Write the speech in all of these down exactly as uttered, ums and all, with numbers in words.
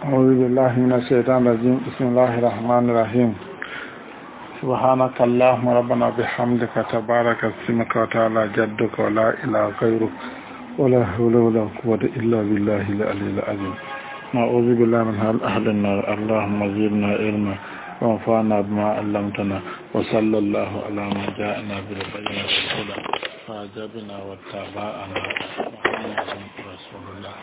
أعوذ بالله من الشيطان الرجيم بسم الله الرحمن الرحيم سبحانك اللهم ربنا بحمدك تبارك اسمك وتعالى جدك ولا إله غيرك ولا حول ولا قوة إلا بالله العلي العظيم نعوذ بالله من أهل النار اللهم زدنا علما وانفعنا بما علمتنا وصلى الله على من جاءنا بالبينات والهدى فأجبنا واتبعنا محمد رسول الله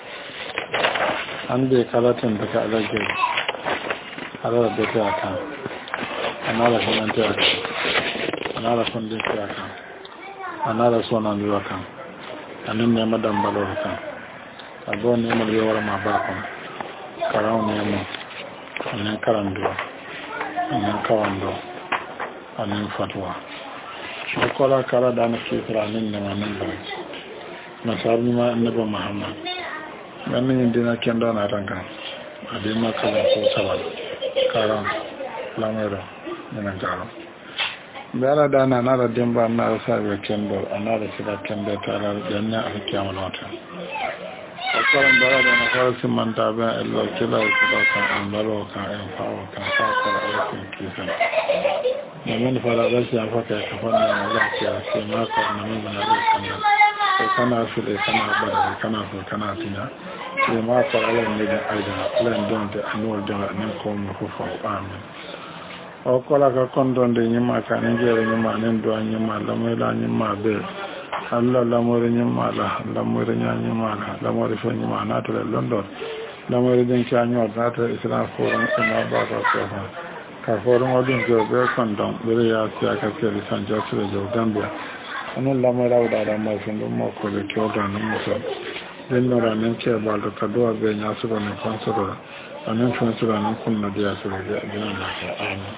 عندي كلاتين بك على جيد على ربك أكام أنا لا شنان تأكام أنا لا شنان تأكام أنا لا شنان تأكام أنا نعم دم بلو أكام أبو نعم اليوم ما باكم كراون نعم أنا كرام دو أنا كرام دو أنا فتوى أقول كلا دانا كيفرا نعم نعم نصارني ما النبي محمد wannan yin dina kyan da na ranka a dai makalan ko sabar karan lamura yanan karan bayana da na na da dimba na rasa ga kendo ana da shiga kendo ta da janna a kiyama wata akaran bara da na fara sun manta ba Allah kila ku da kan an balo kan an fawo kan fa ka aikin kisan mun fara da shi an faka ka fanna Allah ya ce ma ka na mun na da kan sai kana su da kana bada kana so kana tinya sai ma ka Allah ne da aida Allah don da annual da nan ko mu ko fa amin o ko la ka kon don de nyima ka ne jere nyima nen do nyima la mo la nyima be Allah la mo nyima la la mo nyima la la mo fo nyima na to London la mo den cha nyo na to Islam forum na ba ba ko ka forum odin jo be kon don be ya sia ka ke San Jose de Gambia anon lamara da da mai sun mo ko le kyoda ni muso den no ran ne ke ba da kadwa be nya su ne konsoro anon konsoro nan kun na dia su da dina na ka ani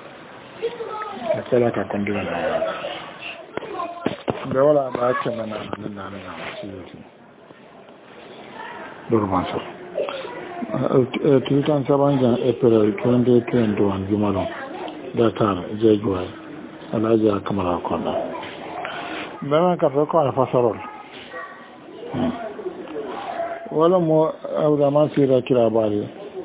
akala ka kondira na da wala ba ke mana nan na na ci yi durman so tutan saban jan april twenty twenty-one jumalo da tar je joy alaja kamara konna Bama ka fa ko alfasarol wala mo awda ma sira kira bari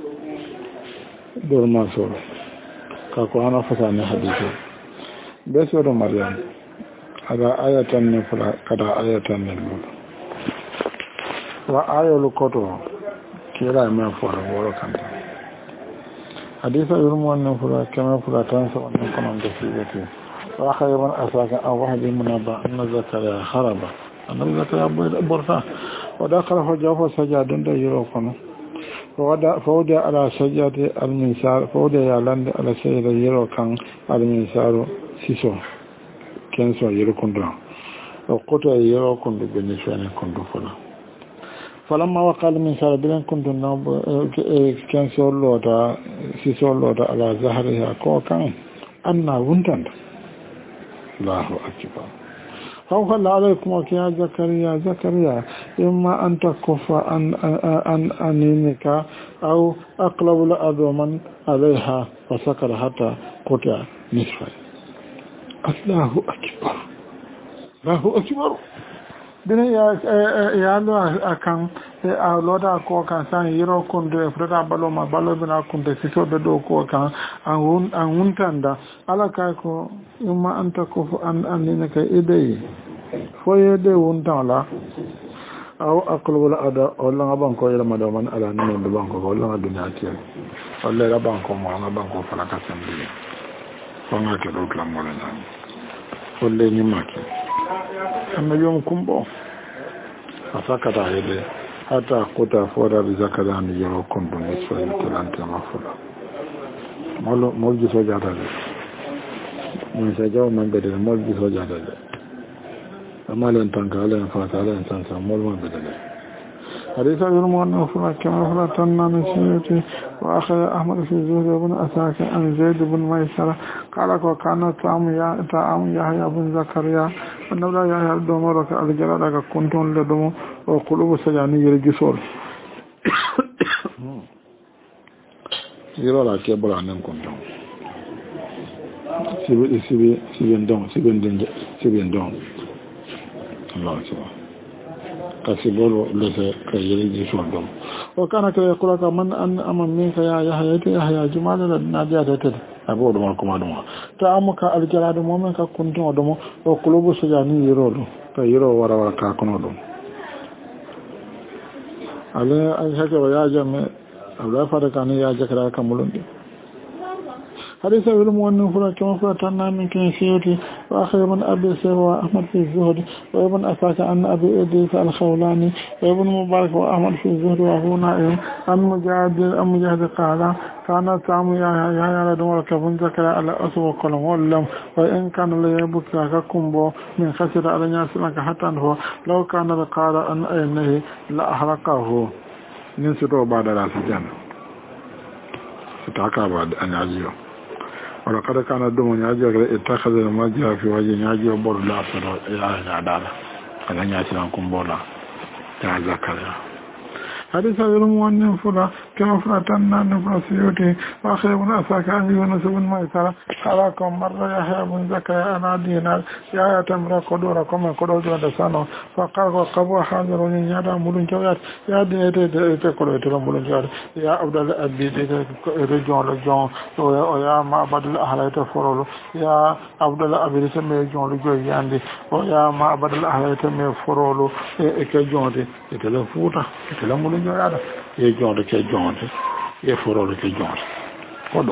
dor ma so ka ko ana fasa ne hadisi be so do maryam ada ayatan ne fara kada ayatan ne wa ayolu koto kira ma fara woro kanta hadisa yurmo ne fara kama fara tan so ne kono de sibeti وآخر من أساك أو واحد من أبا أن زكريا خربا أن زكريا برفا ودخل فجاه سجاد يروقنا فوضع على سجاد المنسار فوضع يعلن على سجاد يروقان المنسار سيسو كنسو يروقنا وقطع يروقن بنسوان كنت فلا فلما وقع المنسار بلن كنت نوب كنسو لوتا سيسو لوتا على ظهرها كوكان أنا وندند الله أكبر فوقال عليكم يا زكريا زكريا إما أن تكف عن عن أنينك أو أقلب لأذوما عليها فسكر حتى قطع نصفا الله أكبر الله أكبر bine ya ya lo akan a loda ko kan san yiro kun de freda balo ma balo bina kun de siso de do ko kan an an untanda ala ka ko imma anta ko an anina ka idai fo yede untala aw aqlu la ada wala ngaban ko yela madaman ala ne do banko ko wala dunya tiya wala la banko mo ngaban ko fala ka sambi ko ngake do kala mo na wala ni maki amma yom kumbo asakata hele hata kuta fora bizakara ni yoro kondo ni so talante mafula molo molji so jada le mun sa jaw man bede molji so jada le amalen tangala en fa sala en sansa mol man bede le hadisa yurmo anna fura kama fura tanna min sayyati wa akhara ahmad fi zuhri ibn asaka an zaid ibn maysara qala ko kana ta'am ya ta'am yahya ibn zakariya annahu la yahya domoro ka aljara daga kunton le domo o qulubu sajani yere gisol yero la ke bula nan kunton sibi sibi sibi ndon sibi ndon sibi ndon Allah subhanahu kasibolo lese ka yiri sondom o kana ka yakula ka man an amma min ka ya yahya ta yahya jumala da nadiya da ta abo do mal kuma do ta amuka aljaladu momen ka kunto do mo o kulubu sujani yiro do ka yiro wara wara ka kono do ala ay haka ya jame Allah fara kan ya jakara kan mulundi حديث ابن مؤمن فلا كما فتنا من كان سيوتي واخر من ابي سيوا احمد في الزهد وابن اساك ان ابي ادريس الخولاني وابن مبارك واحمد في الزهد وهو نائم ام مجاهد ام مجاهد قال كان سام يا يا يا دور كفن ذكر على اسو قلم ولم وان كان لا يبكى ككمبو من خسر على الناس حتى هو لو كان قال ان انه لا احرقه نسيتو بعد الاسجان ستاكا بعد ان يجيو ولقد كان الدم ياجي اتخذ المجا في وجه ياجي بور لا ترى يا دالا كان ياسي لكم بولا يا زكريا حديث المؤمن فلا كما فتنا نفسيوتي واخر من اساك ان يونس بن ميسره قالكم مر يحيى بن زكريا انا دينار يا تمر قدور كما قدور دسانو فقال قبو حاضر يا مولن جوات يا دي دي قدور مولن جوات يا عبد الله ابي دي رجون رجون يا ما عبد الله تفرول يا عبد الله ابي سمي جون رجون ياندي يا ما عبد الله تمي فرول e ke jonde e tele futa e tele mulu nyoyada e jonde ke jonde e forolo ke jonde kodo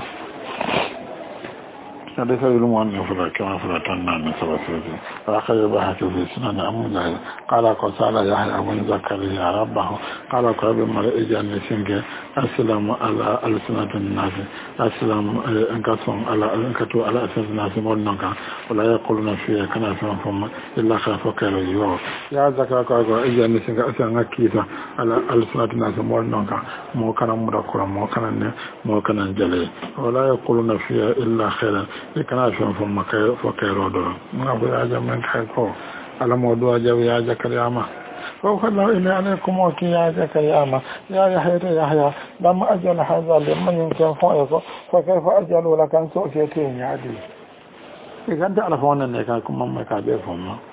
هذا سبيل المؤمن فلا كما فتنا من سبسوتي فأخذ بحث في سنن أمنا قال قصال يحيى بن زكريا ربه قال قرب مرء جاني سنك السلام على ألسنة الناس السلام انكسهم على انكتوا على أساس الناس مولنك ولا يقولون فيها كنا سنفهم إلا خافك اليوم يا زكريا قال إجاني سنك أسلام كيسا على ألسنة الناس مولنك مو كان مدكرا مو كان مو كان جلي ولا يقولون فيها إلا خيرا kana shon fon makai fo kairo do ma bu ya jaman kai ko ala mo do jaw ya zakariyama ko khalla ila alaikum wa ki ya zakariyama ya yahya yahya lam ajal hadha liman kan fo ko fa kayfa ajalu lakan so ke ke ya di idan da ala fon ne ka kuma mai ka be fon ma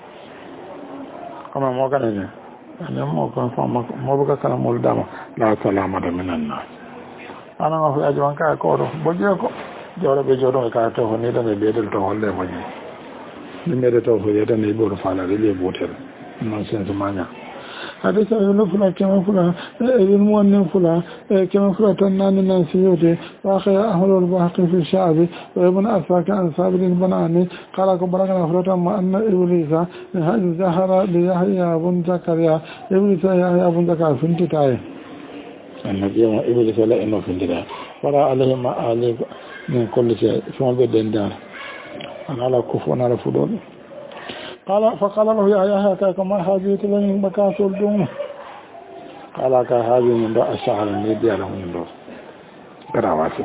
kuma mo kana ne ne mo kan fon mo bu ka kana mo dama la salama da minan nas ana ma fi ajuan ka ko do boje ko jawra be jodo ka to honi da be bedel to holle mo ni ni mere to ho yeda ne bo fala le botel non senso manya hadisa yo fula kema fula e mo ne fula e kema fula tan nan nan siyode wa khaya ahlul bahqi fi sha'bi wa ibn afaka an sabir al banani qala ko baraka fula ma anna iblisa hal zahara li yahya ibn zakaria iblisa yahya ibn zakaria finti tay annabi wa iblisa la ino findira wala alayhi ma alayhi من كل شيء ثم بدين دار أنا على كفونا على فضول قال فقال له يا يا هكاك ما هذه تلين بكاسر دوم قال كهذه من داء الشعر النبي على من دور كراواتي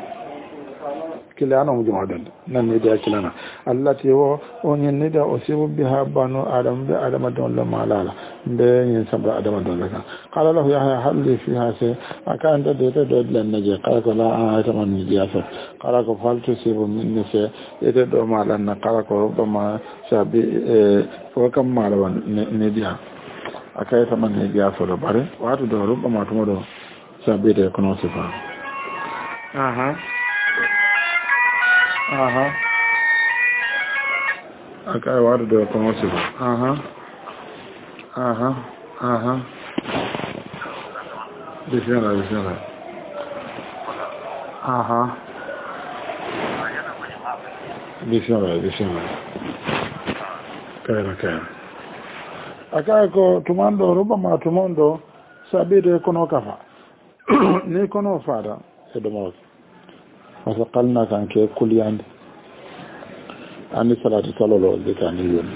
كلا أنا مجموعة نندي كلنا التي هو أن الندى أصيب بها بنو آدم بآدم دون لما لالا بين سبع آدم دون لك قال له يا هل لي فيها شيء أكان تدري تدري للنجى قال لا أنا أتمنى نجاسة قال فهل تصيب مني شيء يتدعو ما لنا قال ربما شابي وكم ما لو نديا أكان يتمنى نجاسة لباري وأتدعو ربما تمر شابي تكون صفا أها aha akai wadu da kuma su aha aha aha bismillah bismillah aha bismillah bismillah kaira kaira akai ko tumando roba ma tumando sabide kono kafa ni kono fada e domo وسقلنا كان كي كل ياند أني صلاة صلى الله عليه وسلم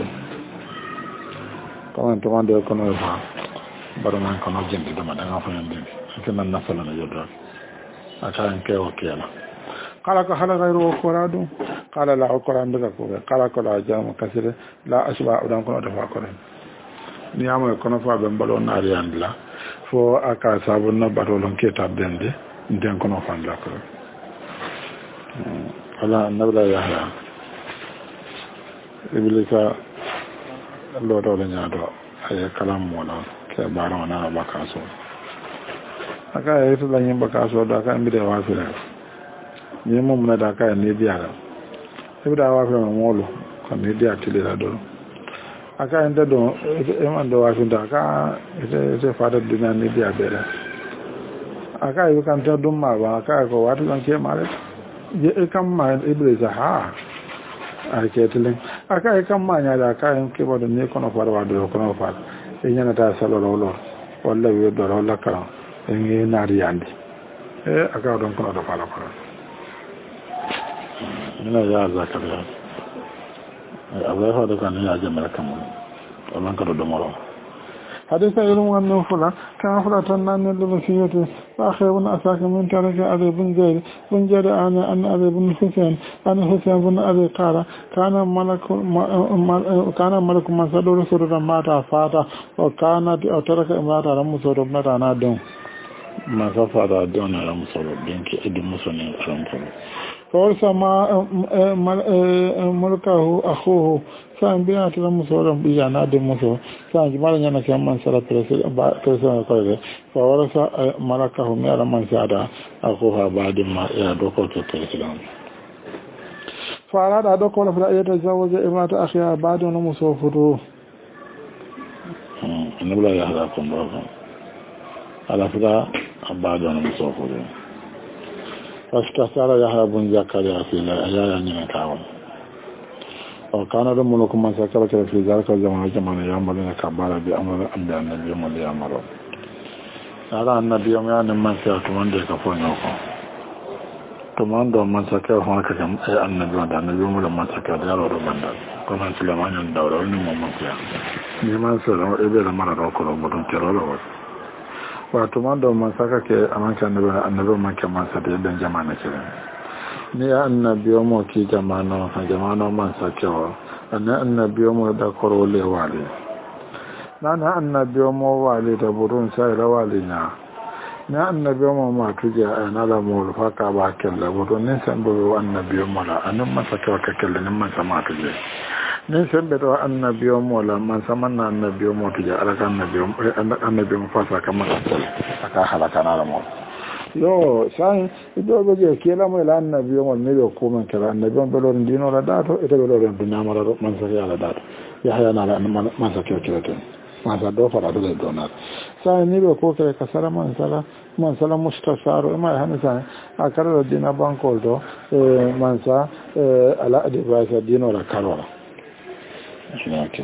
كمان تمان ده كنا يفهم برمان كنا جند ده ما ده عارفين جند لكن الناس لا يجدون أكان كي وكيلا قال كهلا غير وقرادو قال لا وقران ده كوره قال كلا جام كسر لا أشبع أدم كنا دفع كورن نيامو كنا فا بمبلون ناريان لا فو أكا سابنا بارولون كتاب دندي ندين كنا فان لا كورن ala nabla yahya iblisa lo do la nyaado ay kalam wala ke bara wana bakaso aka yi to lanyin bakaso da ka mbi da wafi da ni mun na da ka ne biya da ibi da wafi ma molo kan ne dia tile da do aka inda do e man do wafi da ka ite ite fada dunya ne biya bere aka yi kan ta dum ma ba aka ko wata kan ke mare je e kan ma iblis ha a ke tilin aka yi kan ma nya da ka yin ke bodo ne kono farwa do kono far e nyana ta salo lo walla wi do la kala e ngi naari yandi e aka don kono do fala fala ina ya zakariya Allah ha da kan ya jama'a kamun wannan ka do moro حديث علم أنه فلا كان فلا تنان لبسيته فأخير بن أساك من ترك أبي بن زيد بن جد أن أن أبي بن حسين أن حسين بن أبي قال كان ملك كان ملك مسعود رسول مات فاتا وكانت أو ترك امرأة رمسور ابنة نادم ما سفر دون رمسور بنك ادم مسنين رمسور فورث ما ملكه أخوه san biya ta zama sauran biya na din musu san jimala yana kan man sara president ba president ko da fa warasa malaka hu mera man sada akuha badin ma ya doko to president fa da doko la fa ya tazawaja imata akhiya badin musu fudu annabla ya hada kun ba ala fida badin musu fudu fasta sara ya habun zakariya fi la ya yana kawo وكان رمضان كما سكر في ذلك الزمان جمعنا يعملون كبارا بأمر الأنبياء النبي يوم يعملون على النبي يوم يعني من سكر كمان ديك فونيوكو كمان دو من سكر هناك كم أي النبي ودا النبي يوم من سكر ديالو ربنا كمان سليمان يندور ولم من كيا نيمان سلام إبي لما نروكو بدون كيرولو وكمان دو من سكر كي أمان كان النبي النبي من كمان سكر دين جمعنا كيا ni annabiyo mo ki jamano ha jamano man sakewa anna annabiyo mo da korole wale nana annabiyo mo wale da burun sai rawale na na annabiyo mo ma tuje ana la mo fa ka ba kella burun ne san bo annabiyo mo la anan man sakewa ka kella ne man sama tuje ne san be to annabiyo mo la man sama na annabiyo mo tuje ala kan annabiyo annabiyo mo fa sa kamar aka halaka na la mo yo sai ido beje kela mo la annabi mo ne do ko man kala annabi on belor dino la dato ite belor dina mara man sa ya la dato ya haya na man sa kyo kyo to man sa do fara do do na sai ni be ko kare kasara man sala man sala mustasaro ma hanu sai akara dina banko do man sa ala advice dino la karola shine ake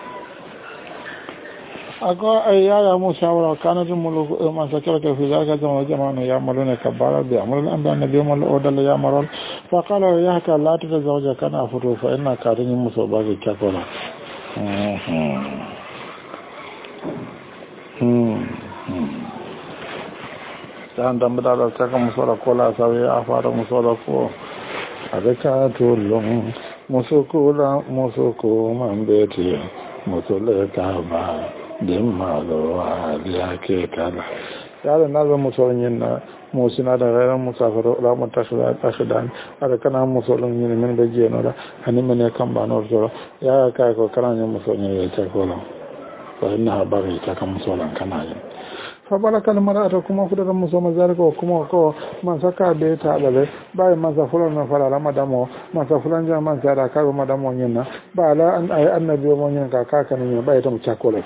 ako ayya musa wala kanatu mulu man sakara ka fi zaka jama jama'an ya maluna kabara bi amrul anbiya nabiy mal odal ya maral fa qala ya ka la ta zawja kana futu fa inna karin muso ba ga kakola hmm dan dan da ta ka muso la kola sawe a fara muso la ko adaka to long muso ko la muso ko man beti muso la ka ba dem malo ya ke kala yaro na zo musolin yin na musina da rayuwar musafiro la mutashira tashidan ada kana musolin yin min da je no da hani mene kan ba no zo ya ka ko kana yin musolin ya ta ko la fa inna habari ta kan musolin kana yin fa balaka al mar'ata kuma fudar musolin zalika kuma ko man saka be ta dale bai man sa fulan na fara madamo man sa fulan jaman sa da ka madamo yin na ba la an annabi mo yin ka ka kan yin bai ta mu chakola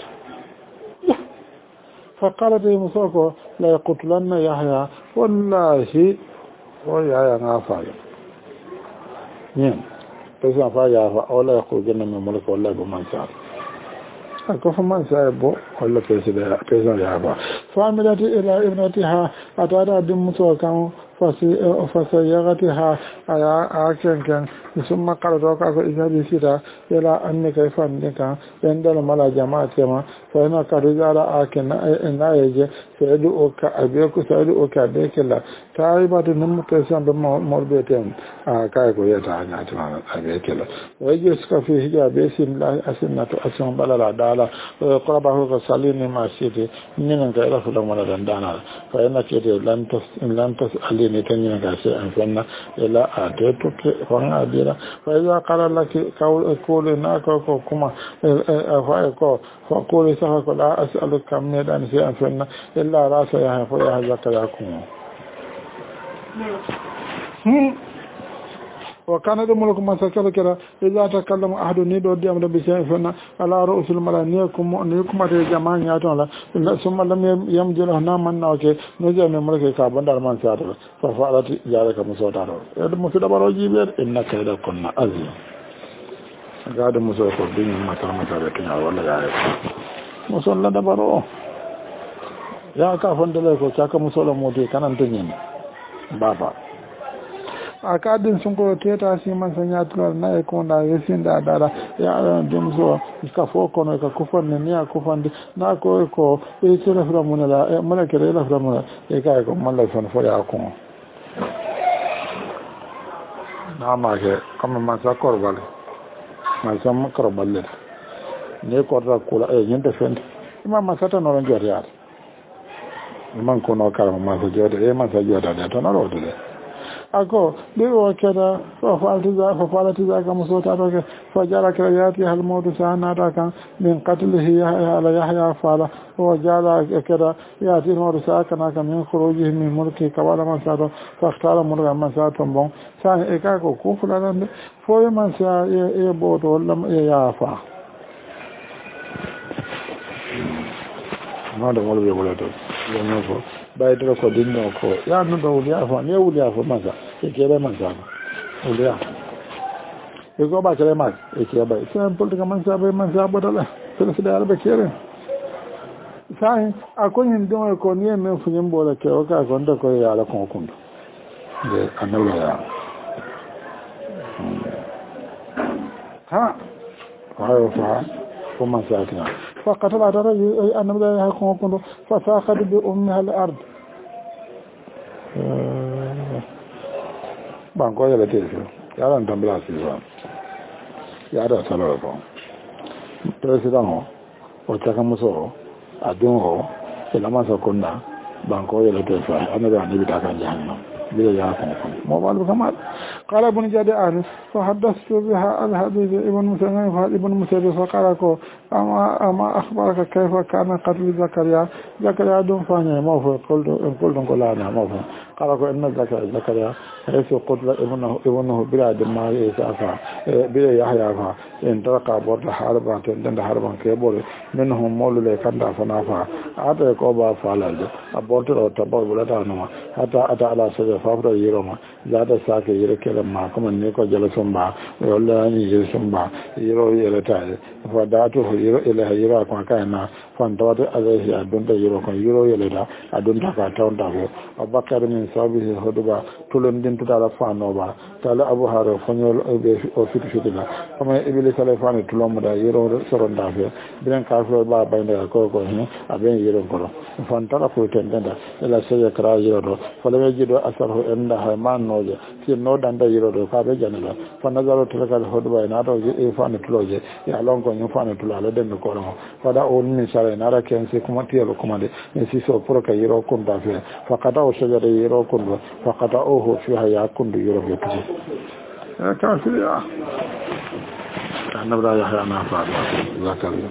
فقالت المسوكو لا يقتلن يحيى والله ويا غافل نعم بس فايا ولا يخرجن من ملك والله بمن شاء أكف من سائبه ولا كيسا كيسا يابا فعملت إلى ابنتها أتارى دم مسوكا فسيغتها أكن كان ثم قال توقع إذا بسيطة إلى أنك فانك يندل ملا جماعة كما فإنك رجال أكن إن أيجي سيدوك أبيك سيدوك أبيك الله تعيبات نمتسان بمربيتين كايكو يتعنى أبيك الله ويجيسك فيه جابيس الله أسنة أسنة بلد دالا ويقربه كسالين ما سيتي نينك إلى فلما لدن دانا فإنك لن تسألين ni tan yin ga sai an fanna ila a ta to ke wannan adira fa iza qala laki ko na ko ko kuma fa ko fa ko sa ko la as'aluka min dan sai an fanna illa rasa ya fa ya zakara ku وكان دم لكم ما سكر كذا إذا تكلم أحد نيدو ديام بشيء فنا على رؤوس الملائكة نيكم أتى جماعة ياتون لا ثم لم يمجل هنا من ناوكي نجا من ملك كابن دارمان ساتر ففعلت ذلك مسوتار هذا مسودا بروجيبر إنك إذا كنا أزي هذا مسودا كردين ما ترى ما ترى كنا ولا يعرف مسودا دبرو يا كافن دلكو كاك مسودا مودي كان أنتنين بابا akadin sun ko teta si man sanya tular na ko da yasin da dara ya ran dum so ka fo ko no ka kufan ne ya kufan na ko ko e sura fra mun la mun ke la fra mun e ka ko man la son fo ya ko na ma ke kam man sa kor bal man sa ma kor bal ne ko ra ko la e nyende fen ma ma sa ta no ron jori ya man ko no kala ma sa jodi e man sa jodi da to na ro de ako be o keda fa faltiza fa faltiza kam so ta to fa jara krayati hal mawdu sana ta kan min qatlihi ala yahya fala wa jara keda yati mawdu sa kana kam min khurujihi min mulki kawala man sa to fa ikhtara mulka man sa to bon sa e ka ko ku fulana fo man sa e bo to lam e ya fa ma da wala be wala to yo no fo bai da ko dinno ko ya no da wuliya fa ne wuliya fa maza e kere maza wuliya e go ba kere maza e kere ba sai politika maza ba maza ba dala sai da alba kere sai akon yin don ko ne men funyin bola ke o ka gon da ko ya la kon kun de annabi ya ha ha fa ثم ساكنا فقتل الرجل أن لا يكون كله فساقط بأمها الأرض بانكو يلا تيسو يلا نتمبلا سيسو يلا سلوكو president ho o chakamuso adun ho selama sokonna banko yela tefa anaba ni bitaka jahannam bila ya ko mo balu kamal qala ibn jada'an fa haddathtu biha al-hadith ibn musannaf fa ibn musannaf fa qala ko ama ama akhbaraka kayfa kana qatl zakaria zakaria dum fanya mo fa qultu qultu qala na mo fa qala ko inna zakaria zakaria haythu qutla ibnuhu ibnuhu bila dama isafa bila yahya fa in taraka borda harba tan dan harban ke bole minhum mawlule kanda fa nafa ata ko ba fa lalde aborto to tabal bulata no hata ata ala saja fafra yiroma zada sake yire kala ma kuma ne ko jala somba wala ni yire somba yiro yire ta fa datu yiro ila yiro ko kana fan tawata azai adonta yiro ko yiro yire da adonta ka tawta ko abakar min sabihi huduba tulon din tutala fa no ba tala abu haro fanyol be o fitu fitila kuma iblis sala fa ne tulon da yiro soron da fe bilen ka fo ba bayna ko ko ni aben yiro ko fan tala ko tendenda ila saja kra yiro do fala jido asarhu inda hayman noje ti no danda yiro do ka be janala fa nazaro tilakal huduba ina do e fa ne tuloje ya longo ni fa ne tulala den ko ro fa da on ni sare na ra ken se kuma tielo kuma de si so pro ka yiro kun da fe fa kada o shajara yiro kun fa kada o ho fi haya kun do yiro be ti e ka fi ya anabra ya hana fa zakaria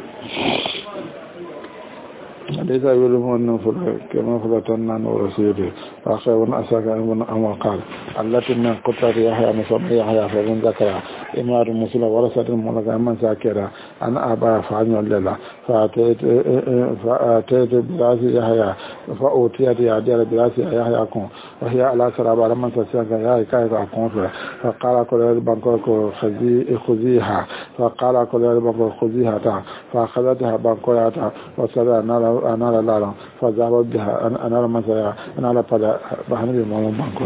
ليس يقولون أنه كما فلتنا نور سيده فأخير ونأساك أن أمر قال التي من قطرة يحيى مصمي يحيى فإن ذكر إمار المسلم ورسة الملكة من ساكرة أنا أبا فعني الليلة فأتيت فأتيت براسي يحيى فأوتيت يعدير براسي يحيى أكون وهي على سرابة لمن ساكرة يحيى كيف أكون فقال كل البنكوك خذيها فقال كل البنكوك خذيها فأخذتها بنكوياتها وسرع نار أنا لا لا فذهب بها أنا لا مثلا أنا لا بلا بحني بمولم بانكو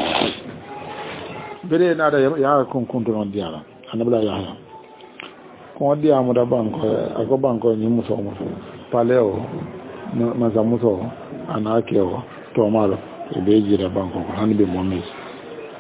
بره نادا يا كون كونتون ديالا أنا بلا يا كون ديا مودا بانكو أكو بانكو نيموسو موسو باليو مزاموسو أنا كيو تومالو بيجي دا بانكو هاني بموميس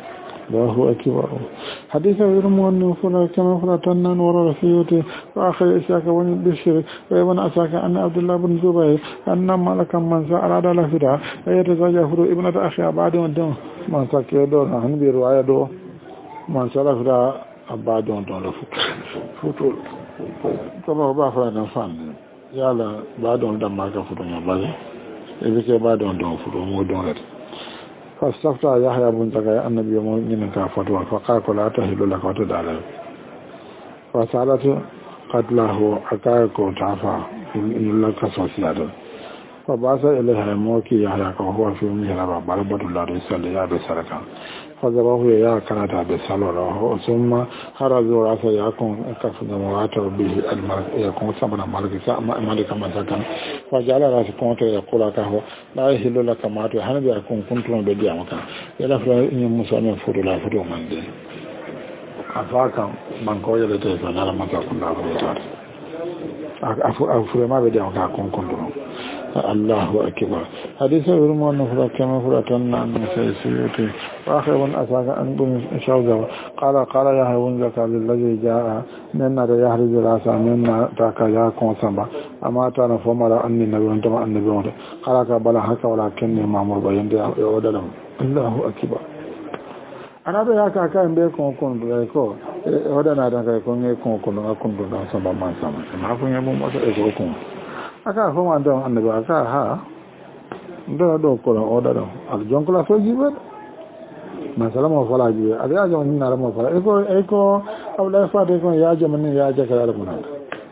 الله أكبر. حديث غير مؤمن فلا كما فلا تنان ورا فيوته وآخر إساك وني بشر ويبن أساك أن عبد الله بن زبير أن مالك من أراد لفدا ويتزوجه ابنة أخي بعد ودون من ساكي دون هن برواية دو من سلفدا بعد ودون فوتول كما بافا نفان يالا بعد ودون ما كفوتون يبالي إذا بعد ودون فوتون مودون فاستفتى يحيى بن زكريا النبي من كافتوا فقال لا تحل لك وتدعى فسألت قتله أكاكو تعفى إلا كسوسيادا فبعث إليها موكي يحيى وهو في مهرب بربة الله رسالة يا بسركا فذبه يا كانت بسالوره ثم خرجوا رأسه يكون كفن مواتر به الملك يكون سبنا ملك ملك مسكن فجعل رأسه كونت يقول كهو لا يحل لك ما تحن بيكون كنتم بديا مكان يلفل إن مسلم فرو لا فرو من دين أفاكا من كوي لتيفا نرى مكا كنا فرو أفرو ما بديا مكان كنتم الله أكبر. حديث ورمان نفرا كما فراتنا من سيسيوتي وآخر من أساك أن بن شوزه قال قال يا هون زكا للذي جاء منا يحرز راسا منا تاكا ياكم سنبا أما تانا فمرا أني نبي وانتما النبي وانت قال كبلا حكا ولكني مامور بيان يودلم. الله أكبر. أنا بياكا كان بيكون كون بيكو ودنا دنكا يكون يكون كون أكون كون سنبا ما سنبا ما فين يبون موسى يكون aka fo man don annabi aka ha ndo do ko o da do ak jonko la so jibe man salama fala jibe abi ya jom ni na mo fala e ko e ko awla fa de ko ya jom ni ya ja kala mo nan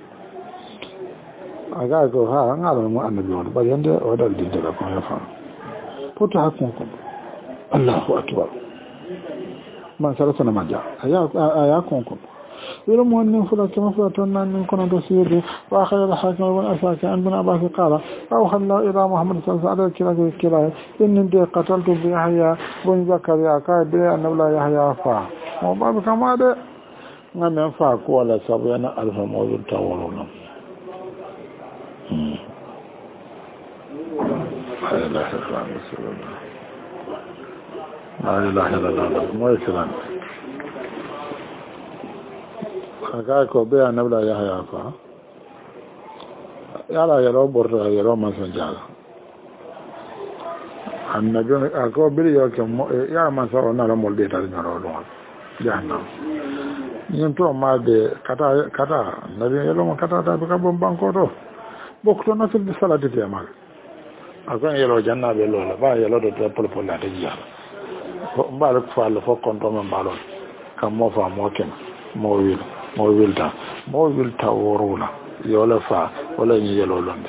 aga ko ha ngalo mo annabi on ba yande o dal di de ko ya fa poto hakon ko Allahu akbar man salama na maja aya aya kon ko ولم أن فلا كما فلتنا أن كنا تسير وآخر الحاكم والأساك أن بن عباس قال أوحى الله إلى محمد صلى الله عليه وسلم كلا إن دي قتلت بيحيى بن زكريا قال بي أن لا يحيى فا وبعد كما ده نعم ينفع قوة سبعين ألف موجود تاولونا لا إله إلا الله لا إله إلا الله ما يسلم aka ko be anabla ya ya fa yala ya ro borra ya ro man san jala annabi ako bi yo ke ya man sa ona ro molde ta ni ro do janna yin to ma de kata kata nabi yelo ma kata ta ka bom banko to bokto na fil salati te mal ako yelo janna be lo la ba yelo do to pol pol la te ya ko mbal ko fa lo fo kon to man balon kam mo fa mo ken mo wil mo wilta mo wilta worula yola fa wala ni yelo londe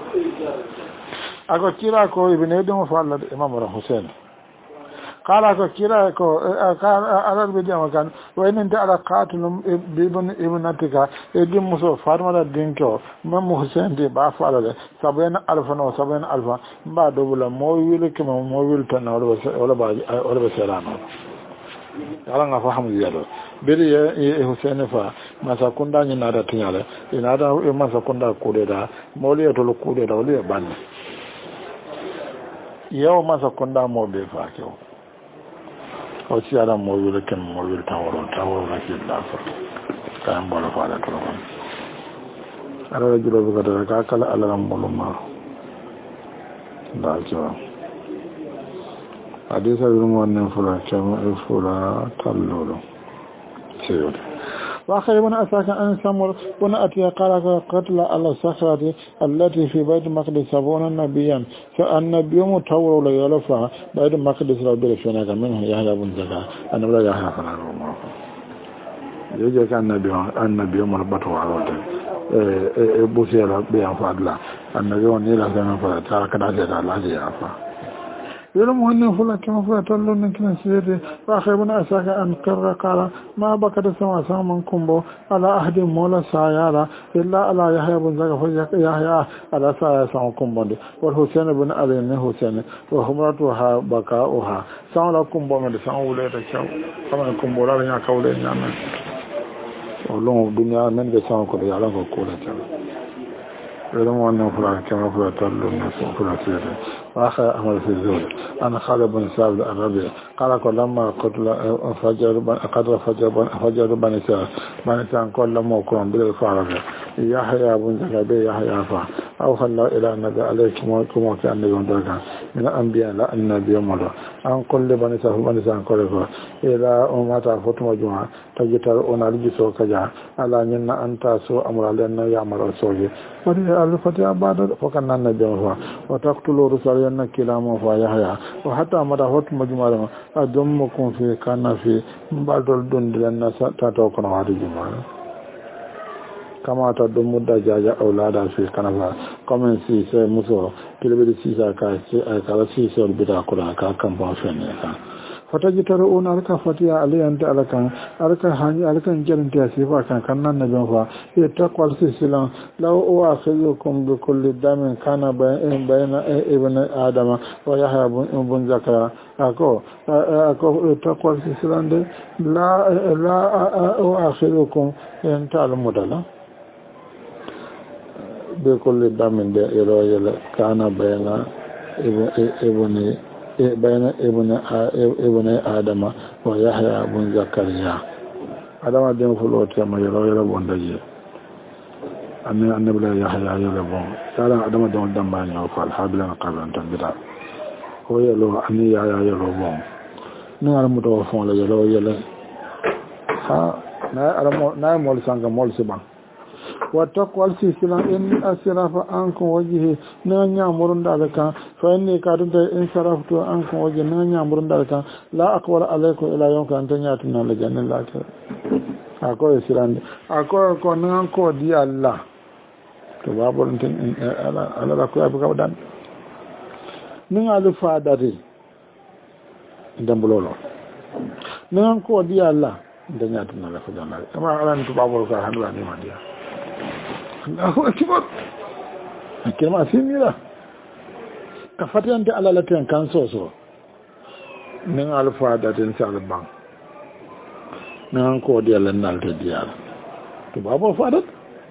ako kira ko ibn edom fa Allah imam Hussein qala ko kira ko ala be jama kan wa in ta ala qatilum ibn ibnatika edim muso farmala dinko mam Hussein de ba fa ala sabena alfa no sabena alfa ba dobula mo wile ke mo wilta na wala ba wala ba serano ala nga fahamu yalo beri e Hussein fa masakunda ni nada tinyale inada e masakunda kudeda moli to lo kudeda wali banne yo masakunda mo be fa ke o ci ala mo wile ken mo wile taworo taworo na ki da fa kan bola fa da to ala julo ga da ka kala ala moluma da jo حديث المؤمن فلا كما فلا تلولو سيود وآخر من أساك أن سمر ونأتي قال قتل على الصخرة التي في بيت مقدس سبعون نبيا فالنبي متور ليلفها بيت مقدس ربي لفناك منه يحيى بن زكريا أن لا يحيى فلا الله يجي كان النبي النبي مربطه على وجهه بوسيرا بيان فادلا النبي ونيلا سمع فلا ترك هذا الله يعفى يلوم هن فلا كما فلا تلون كنا سيدي فأخيبنا أساك أن قرر قال ما بكت سما سما كمبو على أحد مولا سايارا إلا على يحيى بن زكريا يحيى على سايا سما كمبو والحسين بن علي بن حسين وحمرتها بكاؤها سما كمبو من سما ولد شاو كما كمبو لا يا كولين نعم ولون الدنيا من سما كل يعلم كل شيء يرمو أنه فلا كما فلا تلو الناس فلا سيري وآخر أحمد في الزول أنا خالد بن سعد الربيع قال لما قتل فجر قتل فجر فجر بني سعد بني سعد قال لما كون بالفارغ يحيى بن زكريا يحيى فا أو خلى إلى النبي عليكم وكم كان يوم ذاك من الأنبياء لا النبي مولى أن كل بني سعد بني سعد قال إلى أمة فاطمة جمعة تجتر أن رجسوا كجا على من أن تاسوا أمر لأن يعمل رسوله ودي الفتيا بعد فكان النبي مولى وتقتلوا رسالنا كلام ويحيى وحتى مدى فاطمة جمعة أدمكم في كان في بعض الدن لأن تاتوكم هذه جمعة kama ta don mudda jaja aulada fi kanafa komen si sai muso kilbidi si sa ka si ay kala si so bida kula ka kan ba fene ka fata jitar ona alka fatiya aliyan da alkan alka hani alkan jirin ta sai fa kan kan nan nabi fa ya taqwal si silan law wa akhirukum bi kulli damin kana bayna ibn adama wa yahya ibn zakara ako ako taqwal si silan de la la wa akhirukum en tal mudala be kulli damin de yelo yelo kana bayna ibn bayna ibn ibn adama wa yahya ibn zakariya adama den fulo tema yelo yelo bondaje anni annabi la yahya yelo bon sala adama don damba nyaw fal habila qaban tambita ko yelo anni yahya yelo bon ni ala muto fon la yelo yelo ha na ala mo na mo sanga mo siban wattaqwal sisilan in asrafa ankum wajhi na nyamurun dalaka fa inni kadunta in saraftu ankum wajhi na nyamurun dalaka la aqwal alaykum ila yawm kan tanyatuna la jannan la ta ako silan ako ko nan ko di Allah to babul tin ala ala ko abu kawdan nin alu fadari dambulolo nan ko di Allah tanyatuna la fa jannan kama alan to babul ka hanwa ni madiya Allahu akbar kirma simira ka fatiyante ala latin kan soso nin alfa da tin salban nan ko di ala nal te dial to babo fadat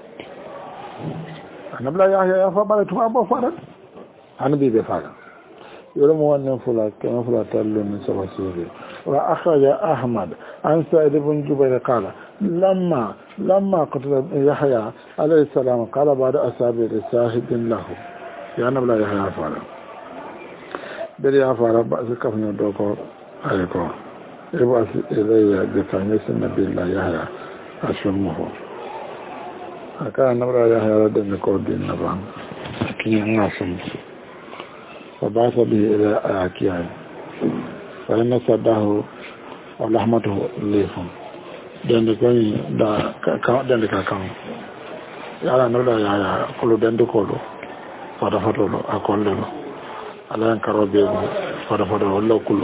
anabla ya ya fa bala to babo fadat anbi be fada yoro mo wannan fula kan fula tallo min sabasiri wa akhraja ahmad an sa'id ibn jubair qala لما لما قتل يحيى عليه السلام قال بعد أصابع صاحب له يا نبلا يحيى فارا بدي أفارا بعض كفن دوكو أيكو يبعث إلي بكنيس النبي الله يحيى أشمه أكان نبلا يحيى رد نكود النبان كي ناسم فبعث به إلى أكيان فإن صداه ولحمته ليفهم dende ko da ka dende ka kan yala no da ya ko dende ko do fada fada do akolle no ala karobe go fada fada wala kullu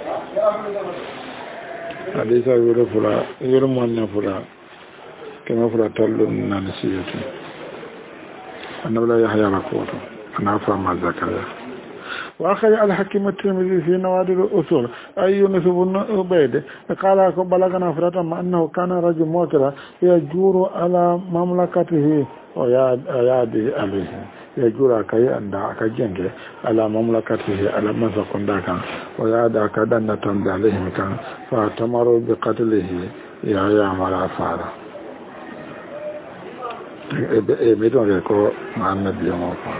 hadisa yoro fula yoro monna fula kema fula tallu nan siyatu annabla yahya rakoto ana fa ma zakariya وأخذ الحكيم الترمذي في نوادر الأصول أي يونس بن عبيد قال بلغنا فرطا أنه كان رجل موتر يجور على مملكته ويعدي عليه يجور كي أندى كجنك على مملكته على مسكن داكا ويعدى كدنة عليهم كان فاعتمروا بقتله يا يا مرا فارا ميدون يكو مع النبي موفا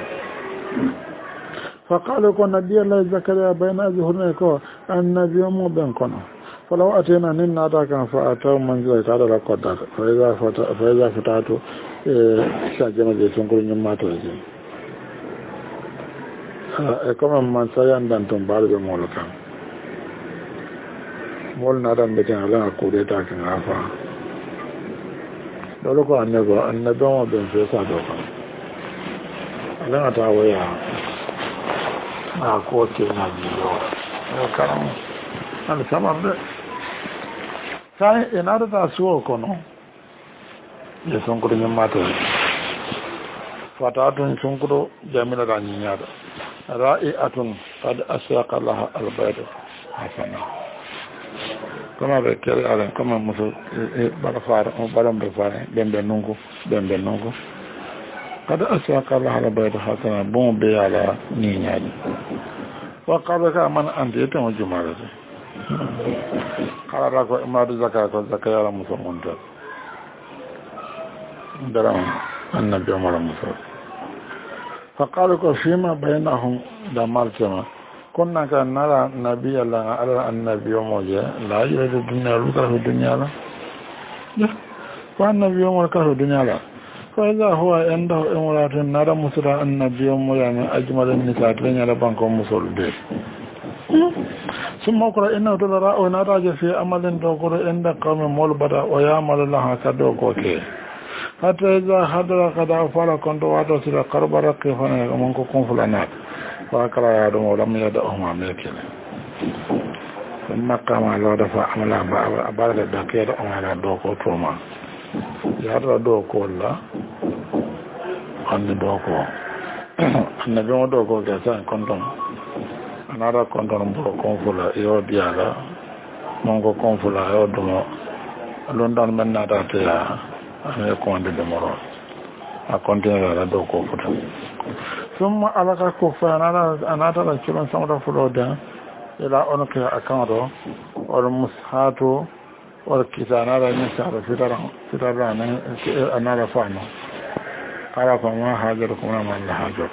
فقالوا كون نبي الله زكريا بين أزهرنا كو النبي مو بين كنا فلو أتينا ننا تاكا فأتوا منزل تعالى لقدر فإذا فتا فإذا فتاتوا سجنا جيسون كل يوم ما توجي كما من سيان دانتم بعد بمولكا مول نادم بتين على كودة تاكا عفا لو كو النبي النبي مو بين فيسا دوكا لنا تاويا a kowace na biyu yau karan alisamar da kayan ina da tasuwa kono da sun kudin mata fatatun sun kudo jami'ar ranyiya da ra'i'atun kada asiyaka laha albaidu hasana kuma da kere a kuma musu baran da fara bembe nungu bembe nungu kada asaka Allah ala bayda hasana bon be ala ni nyaadi wa qala ka man ande to jumara kala ra ko imadu zakka ko zakka yala muso monta daram annabi umar muso fa qala ko fima bainahum da marjama kunna ka nara nabi Allah ala annabi umoje la yuridu dunya luka dunya la ya wa annabi umar ka dunya la فإذا هو عنده امرأة نرى مسرى النبي ومريم أجمل النساء لن بانكم مسول به ثم قرأ إنه تلراء ونراج في أمل دوكر عند قوم مولبدا ويعمل لها كدوكوكي حتى إذا حضر قد أفعل كنت واتو سيرا قرب رقي فنكم كن فلانات فأكرا يادم ولم يدعهما ملكين ثم قام الله دفع عملا بعد الدكير أمالا دوكو توما yara doko la ande doko annabi mo doko ga san konton anara konton bo konfula yo diala mongo konfula yo dumo london men na ta ya ane ko ande de moro a kontinera la doko futa summa alaka ko fa anara anata la chulon samata fulo da ila onke akando or mushato or kitana da ne sara fitara fitara ne anara fano kala ko ma hajar kuma man la hajar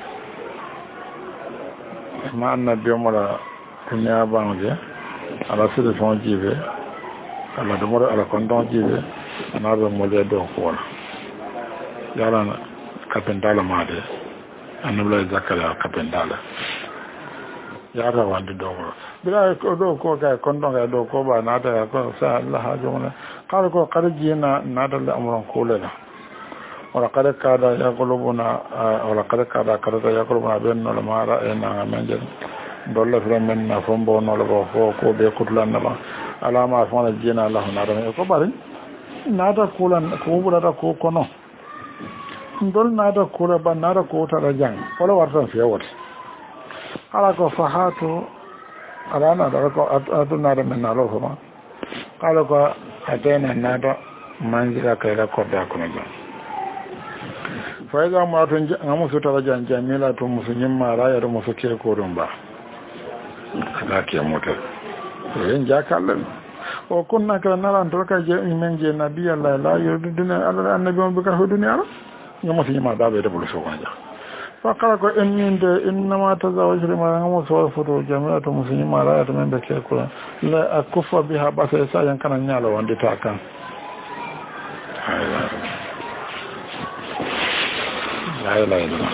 ma annabi umara kunya bangje ala sidi fon jibe ala do moro ala kon don jibe anara mo le do ko yala kapendala made annabi zakala kapendala yara wande do moro bila ko do ko ga kondo ga do ko ba na da ko sa Allah ha jona kala ko karji na na da amron kolela wala kada kada ya qulubuna wala kada kada kada ya qulubuna ben no mara ena manje dolla from na fombo no lo ko ko be kutlan na ba alama fona jina Allah na da ko bari na da kulan ko bura da ko kono dol na da kula ba na da ko ta da jang wala wartan fiya wat ala ko fahatu alana da ko aduna da men nalo kuma kala ko atena nada manjira kai da ko da kuma ba fa ga ma to ngamu su tara jan jamila to musunyin mara ya mu su ke ko don ba kada ke mota to yin ja kallan o kunna kana naran to ka je men je nabi Allah la yurduna Allah annabi on bika duniya ngamu su ma da be da bulu so wanja فقال ko en min de innama tazawwaju ma ngamo so foto jami'atu muslimi ma ra'atu men be ke ko la akufa biha basa sa yan kana nyala wande ta kan la ilaha illallah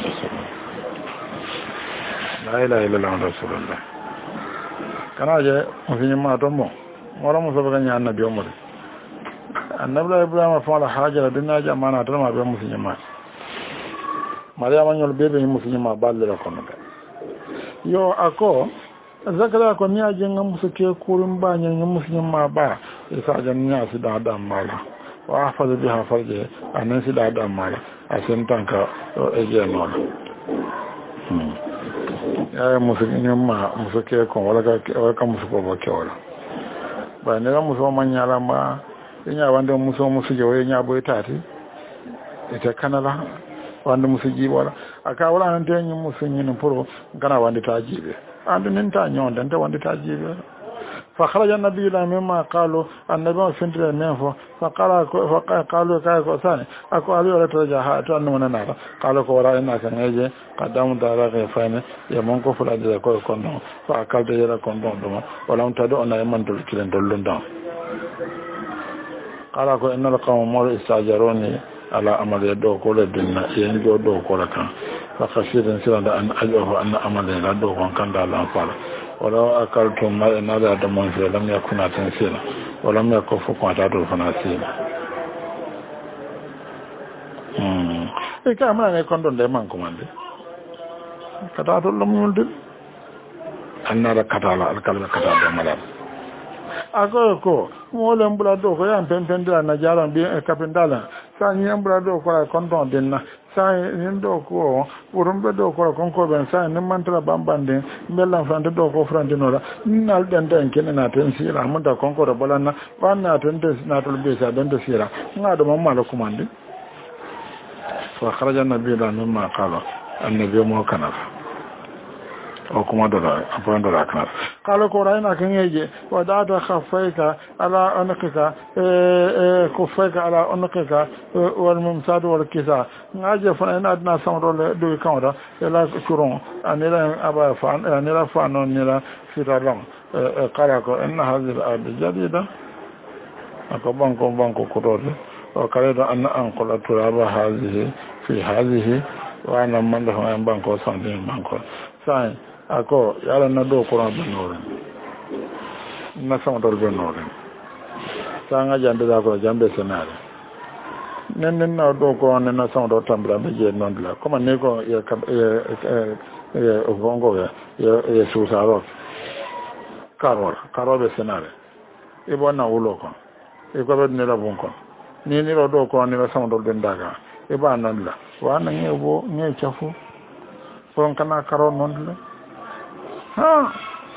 la ilaha illallah rasulullah kana je muslimi ma to mo wala mo so be nya annabi o mo annabi ibrahim fa la hajara dinna jamana to ma be muslimi ma Mariama nyol bebe ni muslima balle la kono yo ako zakara ko miya jenga musuke kurum ba nyanga muslima ba isa jan nya si da da mala wa hafaza biha farje anan si da da mala asen tanka e je no hmm ya muslima ma musuke ko wala ka wala ka musuko ba ke wala ba ne ga muso manyala ma nya wanda muso musuje we nya boy tati ita kanala wanda musu jibe wala aka wala nan tan yin musu yin furo kana wanda ta jibe andu nin ta nyon dan ta wanda ta jibe fa kharaja an-nabi la mimma qalu annabi sentire men fo fa qala ko fa qalu ka ko sane ako ali wala to jaha to annu nana qala ko wala ina kan eje qadam dara ga fane ya mon ko fula de ko ko no fa kalde yara ko don do wala on tado on ay man dol kilen dol lunda qala ko innal qawm mur istajaruni ala amale do ko le dinna yen do do ko la kan fa khasiran siranda an ajoho an amale la do ko kan da la fala wala akaltu ma na da da mon fe lam yakuna tan sira wala lam yakufu ko ta do fana sira hmm e ka ma ne kon don de man ko mande kata to lam yul din annara katala al kalma kata do malal ako ko mo le mbula do ko yan pen pen dala na jaran bi e kapendala sa ni mbula do ko kon don denna sa ni do ko urumbe do ko kon ko ben sa ni mantra bambande mbella frante do ko frante no la nal den den ken na ten sira mun da kon ko do balanna ban na ten des na to be sa den de sira ngado mamma lo kumande fa kharaja nabi da mimma qala annabi mo kana o kuma da afan da kana qala ko rayna kan yeje wa da ta khaffaika ala anqika e kuffaika ala anqika wal mumsad wal kisa ngaje fa ina adna samro le do kan da ila kuron anira aba fa anira fa non nira firalam qala ko inna hadhihi al-ard jadida ako banko banko kurodo o kare da an an qala turaba hadhihi fi hadhihi wa ana man da an banko sande banko sai ako yala na do kuran benore na sama do benore sanga jande da ko jambe senare nen nen na do ko nen na sama do tambra be je non la comme ne ko ye ye o bongo ye ye susaro karol karol be senare e bona wulo ko e ko be ne la bon ko ni ni do ko ni la sama do ben daga e ba non la wa na ngebo nge chafu pon kana karol non la ha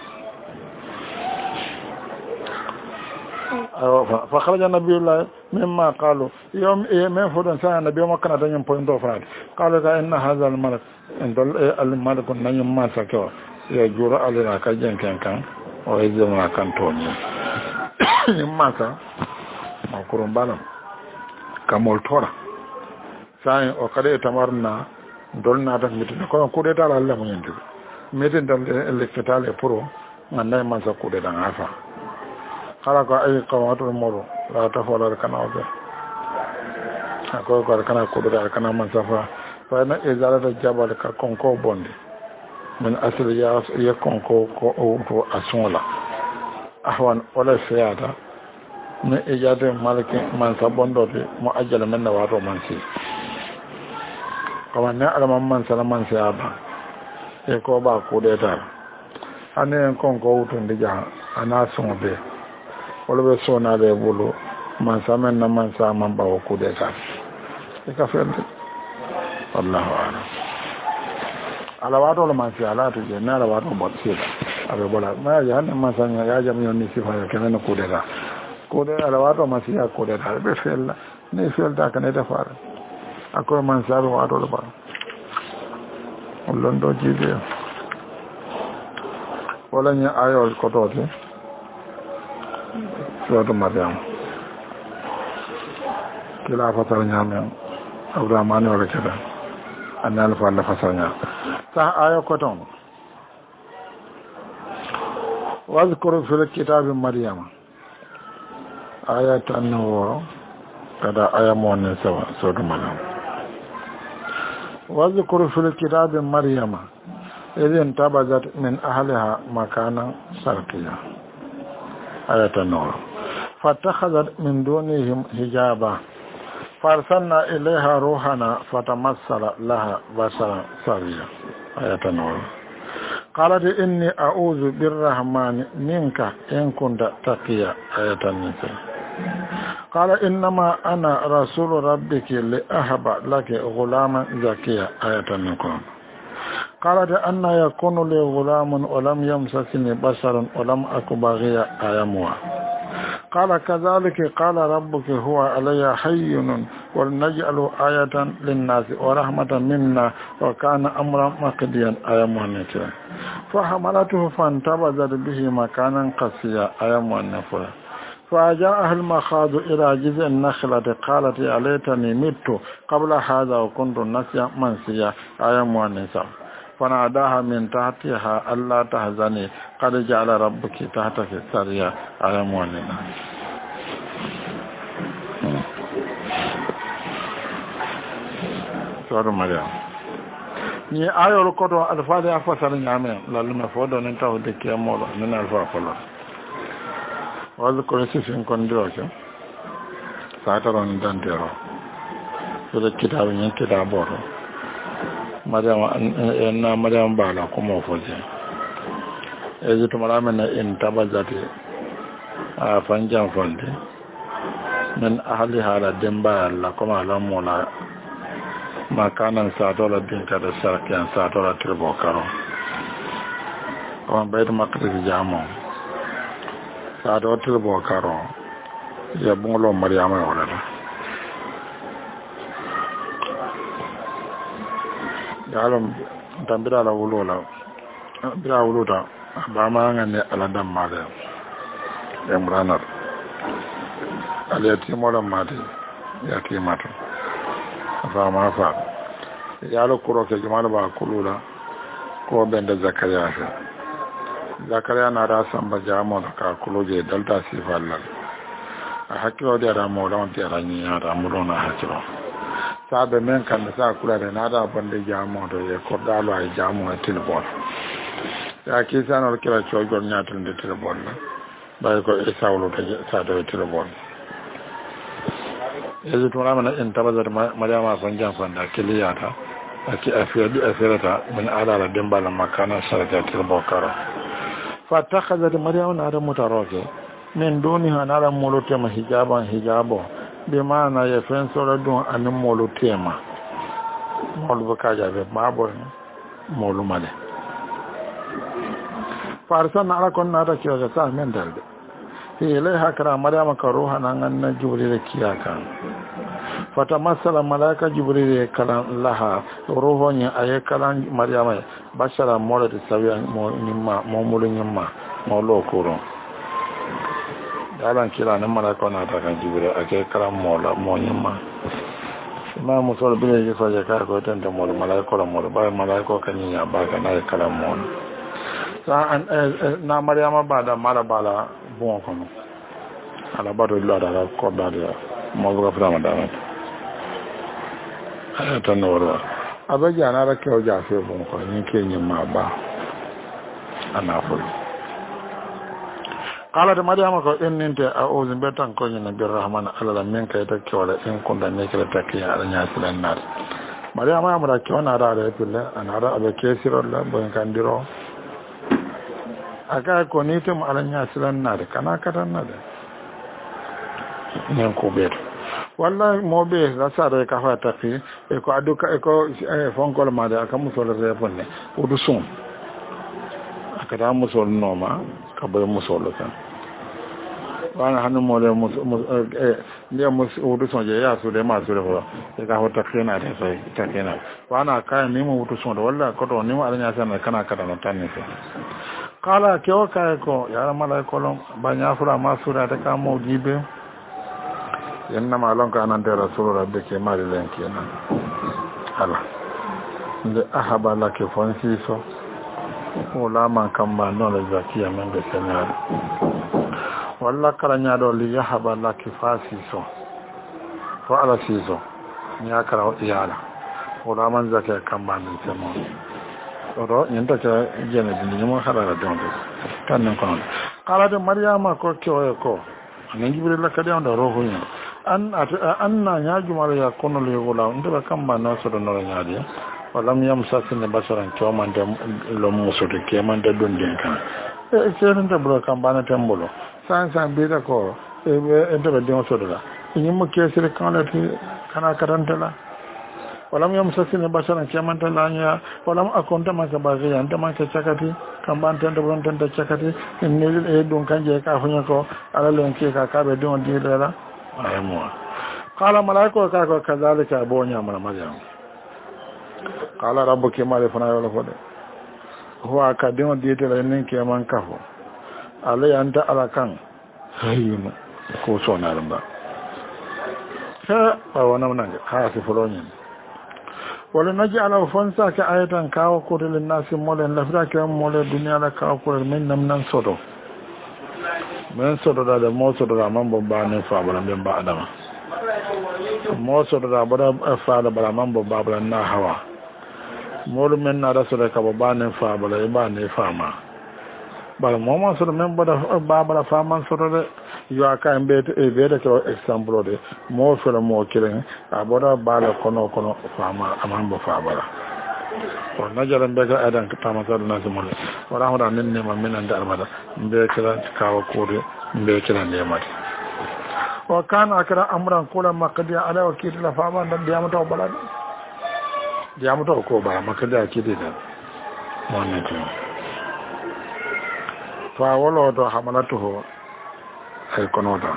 fa kharaja nabiyullah mimma qalu yawm min fudan sa nabiy ma kana tan point of rad qala ka inna hadha al malak indal al malak nan ma sakwa ya jura alina ka jen kan kan o ezema kan to ni mimma ka ma kurum balam kamol tora sai o kade tamarna dolna da mitin ko ko de dara Allah mun yindi metin dal electoral pro ngandai masa kude dan afa kala ko ay qawatul moro la ta fola kana obe ako ko kana kude da kana masa fa fa na ezala da jabal ka konko bonde min asli ya ya konko ko o to asonla ahwan wala siyada ne ejade malike mansa bondo de mo ajjala men na wato mansi kama ne alama mansa la mansi aba e ko ba ko de ta ane kon ko utun de ja ana son be wala be sona de bulu man samen na man sa man ba ko de ta e ka fe wallahu a'lam ala wato la man si ala to je na ala wato bo si da abe bola ma ya ne man san ya jam yon ni sifa ya kemen ko de ta ko de ala wato man si ya ko de ta be fel ne fel ta kan da fara akoy man sa wato la ba londo jibe wala nya ayol kotote soto madam kila fatar nyame abdurrahman wala kada annal fa la fasanya sa ayo koton wazkur fil kitab maryam ayatan wa kada ayamon sawa soto madam واذكر في الكتاب مريم إذ انتبذت من أهلها مكانا شرقيا آية النور فاتخذت من دونهم حجابا فارسلنا إليها روحنا فتمثل لها بشرا سويا آية النور قالت إني أعوذ بالرحمن منك إن كنت تقيا آية النساء قال إنما أنا رسول ربك لأهب لك غلاما زكيا آية النقران قالت أن يكون لي غلام ولم يمسسني بشر ولم أك بغيا آية موى قال كذلك قال ربك هو علي حين ولنجعل آية للناس ورحمة منا وكان أمرا مقضيا آية موى فحملته فانتبذت به مكانا قصيا آية موى فجاءها المخاض إلى جذع النخلة قالت يا ليتني مت قبل هذا وكنت نسيا منسيا آية مؤنثة فناداها من تحتها ألا تحزني قد جعل ربك تحتك سريا آية مؤنثة سورة مريم ni ayol koto alfaade afasal nyame lalume fodo nen tawde kiyamolo nen alfa folo wala ko sifin kon diroke sataron dantero sura kitabu nyen kitabo madama na madama bala ko mo foje e jitu malama na in tabazati a fanjam fonde men ahli hala demba la ko mala mola makanan satola din kada sarkian satola tribo karo ko bayt makri jamo sa do tribo karo ya bungolo mariama wala yalom tambira la wulola bira wuluta ba ma ngane ala dam made emranar aliyati mola made yati mata fa ma fa yalo kuro ke jumala ba kulula ko bende zakariya fa zakariya na da samba jamo ka kuluje dalta sifallal a hakkilo de da mo don ti arani ya da mo don hakkilo sabe men kan sa kula da na da bande jamo do e ko dalo ay jamo e tilbon ya ki sanor kila chogo nyatul de tilbon bay ko e sawlo de sa do tilbon yezu to ramana en tabazar mariama fanjan fanda kiliyata aki afiyadu afirata min ala dembala makana sarata tilbo kara fatakhazat mariama na da mutaroke min doni hanara molotema hijaban hijabo be mana ya fen soro don anin molotema molu bakaja be mabo molu male farsan ala kon na da kiyo ta men dalde ilai hakara maryama ka ruha nan na jibril kiyaka fata masala malaka jibril kalan laha ruhonya ay kalan maryama bashara mole de sawiya mo nimma mo mulun nimma mo lokuro dalan kila nan malaka na ta kan jibril ake kalan mola mo nimma ma musol bile je faje ka ko tanta mola malaka ko mola ba malaka kan nya ba kan ay kalan mola sa na maryama bada mala bala bon kono ala bato lo da ko da ya mo ga frama da ay tan woro abaja na ra ko ja fe bon ko ni ke nyi ma ba ana fo qala de maryama ko enninte a'udhu betan ko ni bi rahman ala min kay ta ko la en ko da ne ke ta ke ala nya silan nar maryama amra ko na ra re pille ana ra abe ke siro la bon kandiro aka ko ni tum ala nya silan nar kana katan na men ko bet wallahi mo be rasare ka fa tafi e ko aduka e ko fonkol ma da aka musol reponne odu sun aka da musol noma ka be musol kan wana hanu mo le mus e ne mus odu sun je ya su de ma su de ko e ka hota kena de sai ta kena wana ka ni mo odu sun wallahi ko to ni mo ala nya sana kana kada no tanni fe kala ke o ka ko ya mala ko lon banya fura ma sura de ka mo gibe yenna ma lon ka nan de rasul rabbi ke mari len kenan ala de ahaba la ke fonsi so wala man kam ma non le zakiya men be senar walla kala nya do li yahaba la ke fasi so to ala siso nya kala iyala wala man zakiya kam ma men semo oro yenta ta jene bi mo halala don tan non kon kala de maryama ko ko ko nan jibril la ka de on do roho ni an anna nyaaju mala ya kono le gola ndaba kamba no so do no nyaade wala mi yam sasin basaran to man de lo muso de ke man de don den kan e seren de bro kamba na tembolo san san be da ko e e de de so do la ni mo ke sere kan la kana karanta la wala mi yam sasin basaran ke man de la nya wala ma akonta ma ka ba ga yan de ma ke chakati kamba tan de bon tan de chakati ni e don kanje ka hunya ko ala len ke ka ka be don di la ayamwa qala malaiko ka ko kazalika bonya mala maryam qala rabbuki ma le fana yolo fode huwa ka dimo diete la nen ke man kafo ale anta ala kan hayino ko sona lamba ha awana nan ka fi fulonyin wala naji ala fonsa ka ayatan kawo ko lin nasi molen la fra ka molen dunya la kawo ko men nam nan sodo men sodo da da mo sodo da man bomba ne fa bala men ba adama mo sodo da bada fa da bala man bomba bala na hawa mo men na da sodo ka ba ne fa bala ba ne fa ma bala mo mo sodo men bada ba bala fa man sodo de yo aka embe e be da ko example de mo fela mo kiren aboda bala kono kono fa ma aman bo fa bala ko najaran be ga adan ka tamata na zumo wala hoda nen ne ma minan da armada be kala kawo kore be kala ne ma wa kana akra amran kula maqdi ala wa kitla fa ma dan diamata ko bala diamata ko ba maqdi akide da wannan to fa wala to hamalatu ho ay kono da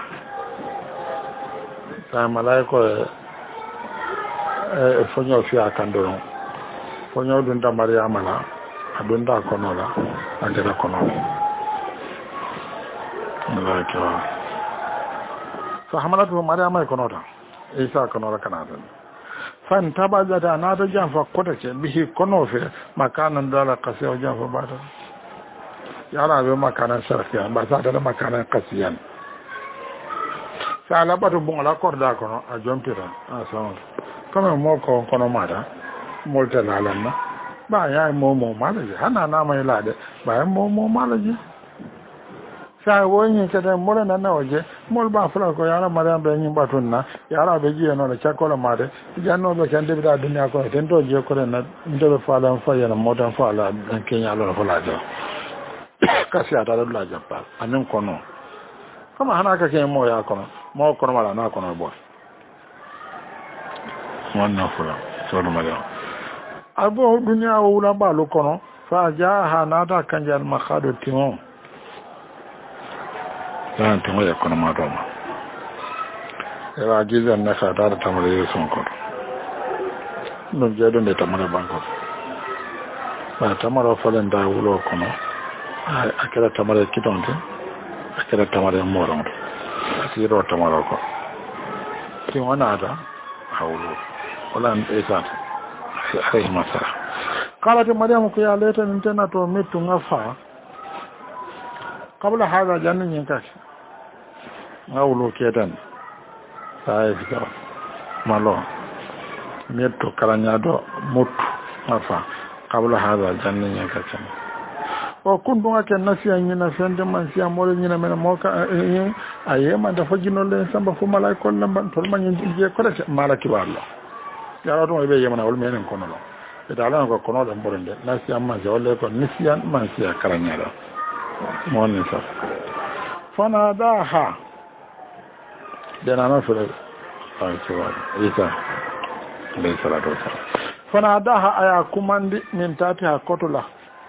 sa malaiko e fonyo fi akandoro fo nyawdun ta Maryama la adunda kono la andira kono Allah kiwa fa hamalatu Maryama kono ta Isa kono la kanata fan tabajata anata janfa kota ce bihi kono fe makanan dala qasiya janfa bata yara be makanan sharfiya ba sa da makanan qasiyan sala batu bunga korda kono a jompira a sawo kama mo ko kono mata molta lalanna ba ya mo mo malaje hana na mai lade ba mo mo malaje sai woni kada mola na waje mol ba fula ko yara maryam be nyi batunna yara be jiya no cha ko la made janno be kan de da dunya ko ten to je ko na ndo be fala fa yana modan fala dan kenya lo fala jo kasi ata do la jappa anen kono kama hana ka ke mo ya kono mo kono mala na kono bo wannan fula to no maryam abo dunya wula ba lo kono fa jaha na ta kanjal makhadu timon dan tun ya kono ma do ma era gizan na ka da tamare yeso ko no jedo ne tamare banko ba tamaro falen da wulo kono akira tamare kidonte akira tamare moron asiro tamaro ko ki wana da hawlo wala an esat sai masa قالت مريم يا ليتني انتنا تو ميت نفا قبل هذا جنن ينكش awlo kedan sai fika malo metto karanya do mutu afa qabla hada jannin yakata o kundunga ken nasiya nyina fende man siya mole nyina men moka ayema da fajino le samba fu malay kon lamban tol man je ko rek malaki wallo yaro to be yema na wol menen kono lo e dala ko kono do mborende nasiya man je wole ko nisiyan man siya karanya do mon sa fana daha dana na fere ay cewa isa alayhi salatu wasalam fana daha aya kumandi min tati ha kotula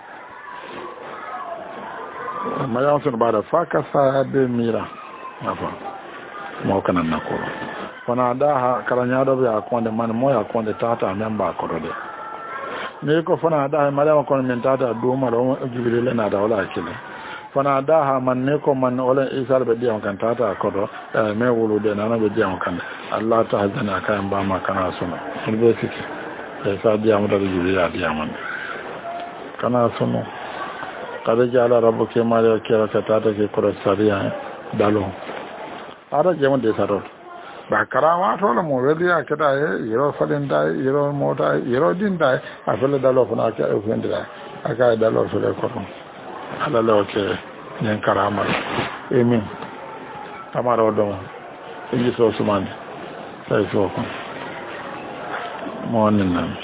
mayan sun bada faka sa de mira afa mo kana na ko fana daha karanya do ya konde man mo ya konde tata memba ko de ne ko fana daha maryam ko min tata do ma do jibril na da wala kile fana daha man ne ko man wala isa be diam kan tata ko do me wulu de na be diam kan Allah ta hazana kan ba ma kana suna be siki sai sa diam da jibril ya diam kana sunu kada jala rabbuke ma da kira ta tata ke ko sariya dalo ara je mon de saro ba karama to la mo wedi ya kada e yero falen dai yero mota yero din dai a fele dalo fana ka e fendira aka dalo fele ko ala loke nyen karama emin tamaro do yi so sumande sai so ko mo nan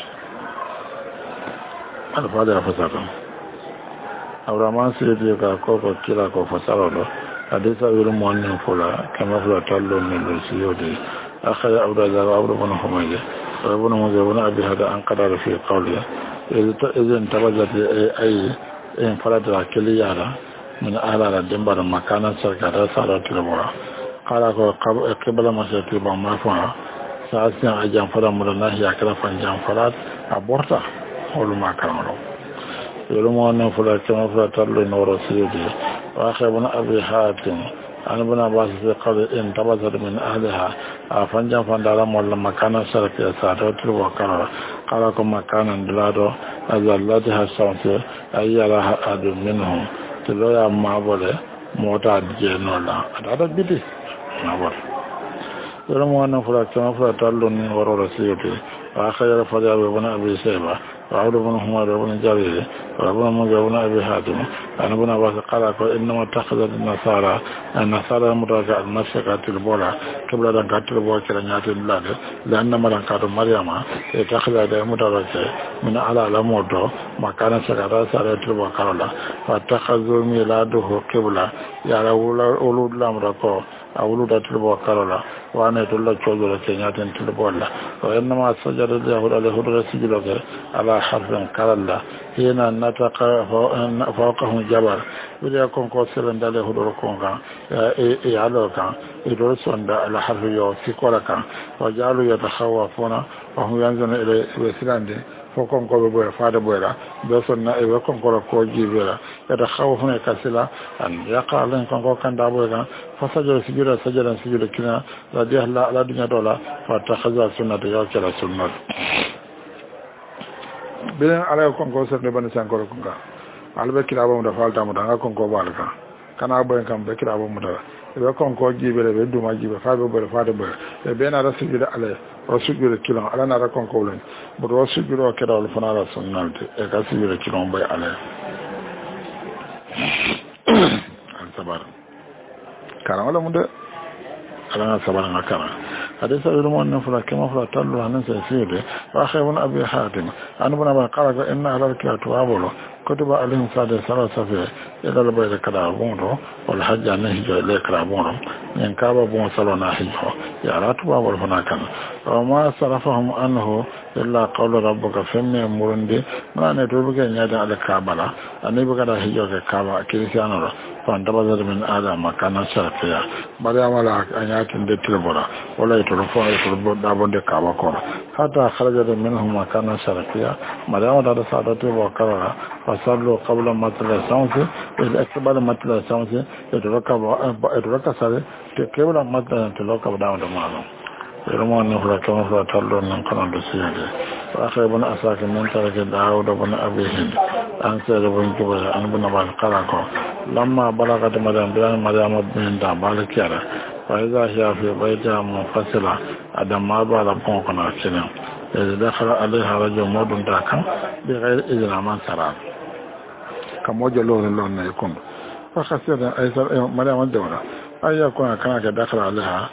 ala fada fasaka awraman se de ka ko ko kila ko fasaro do adisa wiru mo nan fula kama fula tallo min do siyode akhaya awda za awda bono homaje bono mo je bono abi hada an qadara fi qawliya idan tabajat ay en farata kele yara min ala dembar makana sarkara sara tilbora kala ko qibla masjid ba ma fa sa asan ajan fara murna ya kala fanjan farat aborta holu makamaro yoro mo na fula kama fula tallo no rasidi wa khabuna abi hatim an buna bas fi qad in tabazat min ahliha fanjan fandara molla makana sarkara sara tilbora kala ko makana ndlado azallati hasantu ayyara adu minhum tiloya mabole mota jenola ada bidi mabol yoro mo na fura kama fura tallo ni woro rasiyete wa khayra fada wa bana abi sayba wa adu bana huma da bana jarire wa bana mo bana abi hatim ana bana ba qala ko inma takhadha an-nasara an-nasara mutaga al-masakatil bola kibla dan katil bo kira nyati lade lanna maran ka do maryama e takhadha da mutaga min ala la modo makana sakara sare tilbo karola fa takhadhu miladuhu qibla ya rawla ulud lamra ko awulu da tilbo karola wa ne tulla chodo ke nyati tilbo la wa inma sajada lahu alayhi rasiluka ala harfin karalla hina nataka fawqahu jabal bila kon ko selanda le hudo ko kan e e alo kan e do sonda ala harfi yo sikola kan wa jalu yatakhawafuna wa hum yanzuna ila wasilande fo konko be boy faade boyra be sonna e be konko ko jibira e da khawfuna kasila an yaqalen konko kanda boyra fa sajada sujura sajada sujura kina la dia la la dunya dola fa takhaza sunnata ya kala sunnat bilen ala konko so de ban sankoro konka albe kirabo mo da falta mo da konko balka kana boy kam be kirabo mo da e be konko jibira be duma jibe fa be boy faade boy e be na rasujura ala wasujure kilon ala na rakon kawlen but wasujure keda wal fanara sunnalti e ka sujure kilon bay ala an sabar kana wala munde ala na sabar na kana hadisa ilu mon nafla kama fala tallu hanan sa sirde wa khaybun abi hatim an buna ba qala inna ala kiyatu abulu kutuba alayhim sada salasa fi ila la bayda kada bondo wal hajja nahi jo le kada bondo en kaba bon salona hijo ya ratu ba wal fanakan wa ma sarafahum anhu illa qawlu rabbuka famma murundi mana to buga nyada ala kabala ani buga da hijo ke kaba kirisiano fan dabazar min adam kana sharfiya bari amala anyatin de tilbora wala to fo to da bonde kaba ko hatta kharaja minhum kana sharfiya madama da sadatu wa kara fasallu qabla matla sawti ila akbar matla sawti yadraka yadraka sare te kebla matla to lokaba da da malo Ramon Nufra Kamafra Taldo Nankana de Siyade. Akhabun Asaki Mentaraki Daud Bun Abihin, Answer the Winkler and Bunabal Karako, Lama Balakat Madame Bilan Madame Binda Balakiara, Faiza Shafi Baita Mufasila, Adamaba la Ponkana China. There is Dakara Ali Harajo Modun Daka, the Red Islaman Saran. Kamoja Lord Lona Yakum. Fakasida Aisa Madame Dora. Ayakuna Kanaka Dakara Aliha.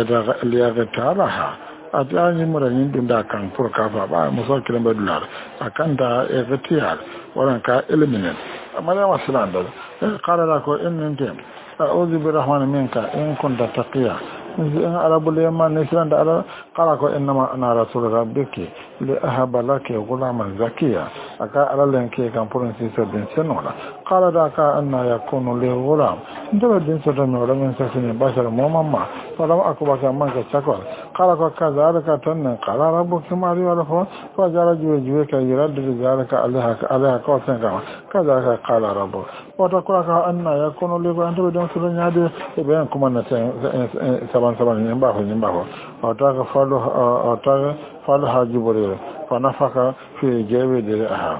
Liyagataraha atani muranin dunda kan furka ba musa kiran badular akanta evetiyar waran ka eliminate amara waslan da qala la ko innin a'udhu birrahmani minka in kunta taqiya in arabul yaman nisran da ala qala ko innama ana rasul rabbiki li ahaba laki ghulaman zakiya aka alalan ke kan furin sisa din sanola qala da ka anna yakunu li ghulam ndaba din so da no ramen sa sine bashar momamma falam akubaka manka chakwa qala ko kazalika tanna qala rabbuki mari wala fa fa jara juwe juwe ka yirad zalika alaha alaha ko sanka kazalika qala rabbu wa taqala anna yakunu li ghulam ndaba din so nyaade e ben kuma na saban saban ni mba ko ni mba ko wa ta ka falu wa ta falu hajibure fa nafaka fi jawi de aha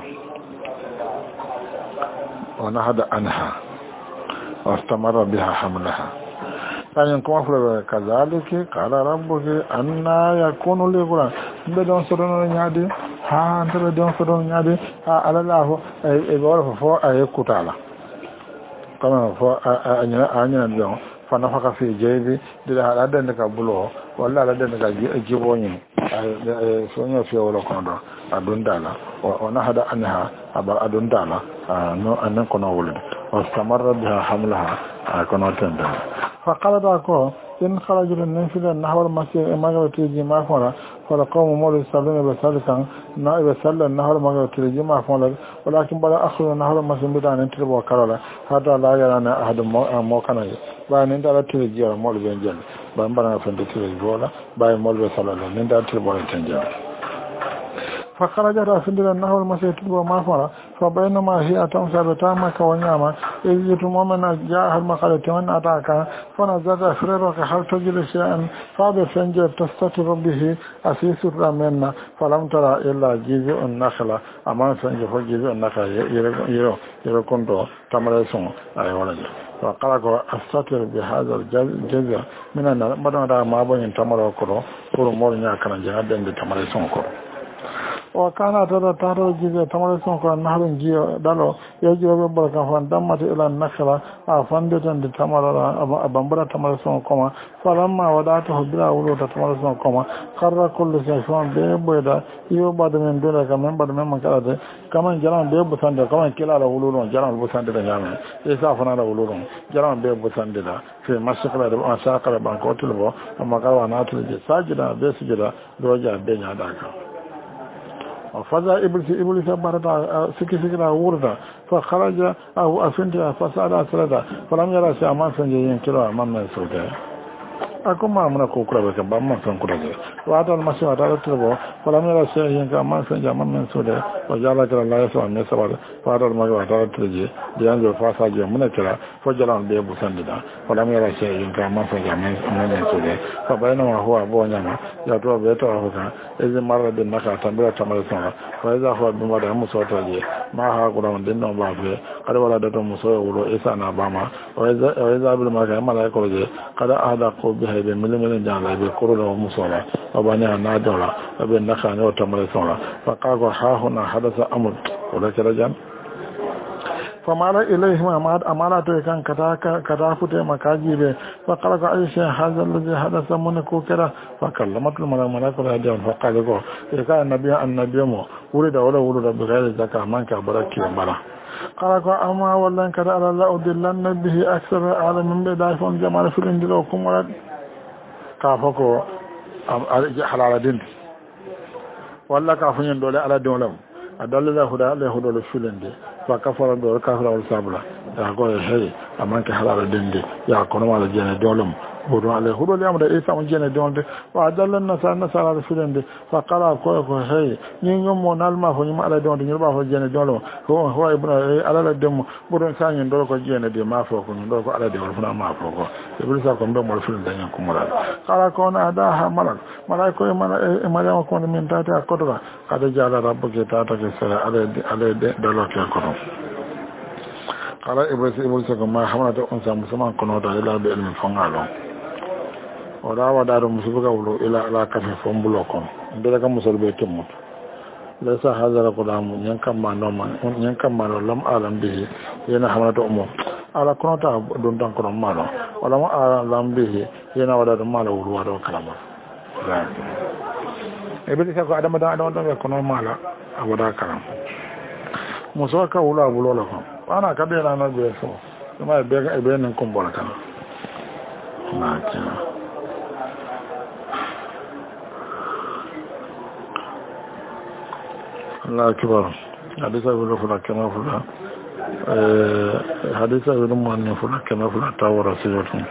wa nahada anha wa istamara biha hamlaha kayan kuma fura kazalike qala rabbuki anna yakunu li ghulam be don so don nyaade ha ndaba don so don nyaade ha alalahu e wala fo ay kutala kama fo anya anya don fa nafaka fi jawi de ala den ka bulo wala ala den ka jibonyi sonya fi wala kondo adundala wa nahada anha aba adundala no anan kono wulde wastamarra biha hamlaha kono tenda fa qala da ko in kharajul nafila nahwal masjid magawti jima fara fala qawm mawlid sallallahu alaihi wasallam na ibe sallan nahwal magawti jima fara walakin bala akhru nahwal masjid bidan tilbo karala hada la yarana ahad mo kana ba nin da tiri jiya mawlid ben jall ba mbara fa tiri bola ba mawlid sallallahu nin da tilbo tenja فخرج رافد النهر المسيط وما فرى فبينما هي تمسى بتامة ونعمة إذ يتمومنا جاء المقالة من أتاك فنزل فريرك هل تجد شيئا فابسنجر تستتر به أسيس الرمينا فلم ترى إلا جيزء النخلة أما سنجر فجيزء النخلة يرو يرو كنتو تمرسون أي ولد وقالك أستتر بهذا الجزء من النار بدنا ما بين تمر كرو كرو مورنيا كان جهاد تمرسون كرو وكان ترى ترى جزء تمرسون كان نهر جيو دالو يجيو ببركة فاندمت إلى النخلة أفندت عند تمر أبنبرة تمرسون كما فلما ودعته بلا ولود تمرسون كما قرر كل شيء بيبودا يو بعد من دونك من بعد من مكانه كمان جرام بيبو سند كمان كلا على ولود جرام بوسند جرام يسافنا على ولود جرام بيبو سند في مشكلة مشاكل بانكوت لبو أما كانوا ناتل ساجدا بسجدا دوجا بيني داك فذا إبليس إبليس بردا سكي سكي وردا فخرج أو أفنت فسأل أسردا فلم يرى شيئا ما سنجين كلا أمام السوداء ako ma mun ko kura be kan ba man san kura je wa ta ma sa ta to bo fala me la se yin ka man san ja man men so de o ja la kala la so me sa ba wa ta ma wa ta to je de an jo fa sa je mun kala fo jalan be bu san da fala me la se yin ka man san ja man men so de fa ba na wa ho bo nya ma ya to be to ho ka e je mara de naka tambira tamara sa fa za ho be ma da mu so to je ma ha ko don den no ba be kada wala da to mu so wuro isa na ba ma o za o za bil ma ka mala ko je kada ada ko be he be mele mele jala be ko ro mu so la abanya na dola be naka ne o tamara so la fa ka ko ha huna hadasa amr wala kala jan famara ilayhi ma amara to kan kata kata fute makaji be fa qala ka aisha hadha alladhi hadatha mun ko kira fa kallamatul malaikatu hadiyan fa qala ko ka annabi annabi mo wurida wala wurida bi ghairi zakah man ka baraki mala qala ko amma wallan kada ala la udillan bihi akthar ala min bidai fa jamal fil indilo kum wala ka fa ko halala din walla ka funyen dole ala dolam adalla huda la hudo le filende fa kafara do kafara wal sabla ya ko he amanke halala dende ya kono wala jene dolum bodo ale hudo le amda isa on jene donde wa adalla nasa nasa la filende fa qala ko ko he ni nyom mo nalma fo nyum ala donde nyurba fo jene dolum ko ho ibn ala la dem bodo sanyen do ko jene de ma fo ko do ko ala de wal funa ma fo ko e bi sa ko mbe mo filende nyen ko mala qala ko na da ha malak malaiko e mala e mala ko min tata ko do kada jala rabbuke tata ke sara ala ala de dalo ke ko kala ibrahim ibn saka ma hamata on sa musamman kono da ila be ilmin fangalo o da wa da musubuga wulo ila ala ka fe fombulo kon ndela ka musulbe tumut la sa hazara ko da mu nyan kam ma no ma nyan kam ma lam alam bihi yana hamata ummo ala kono ta don dan kono ma no wala ma alam bihi yana wada do mala wuro wado kalama e be saka adama da adama da kono mala awada kalam muso ka wula wulo la ko ana ka be na na be so ma be ga be nan kon bola kan ma ta Allah akbar hadisa wulo fula kama fula eh hadisa wulo man fula kama fula tawara siratu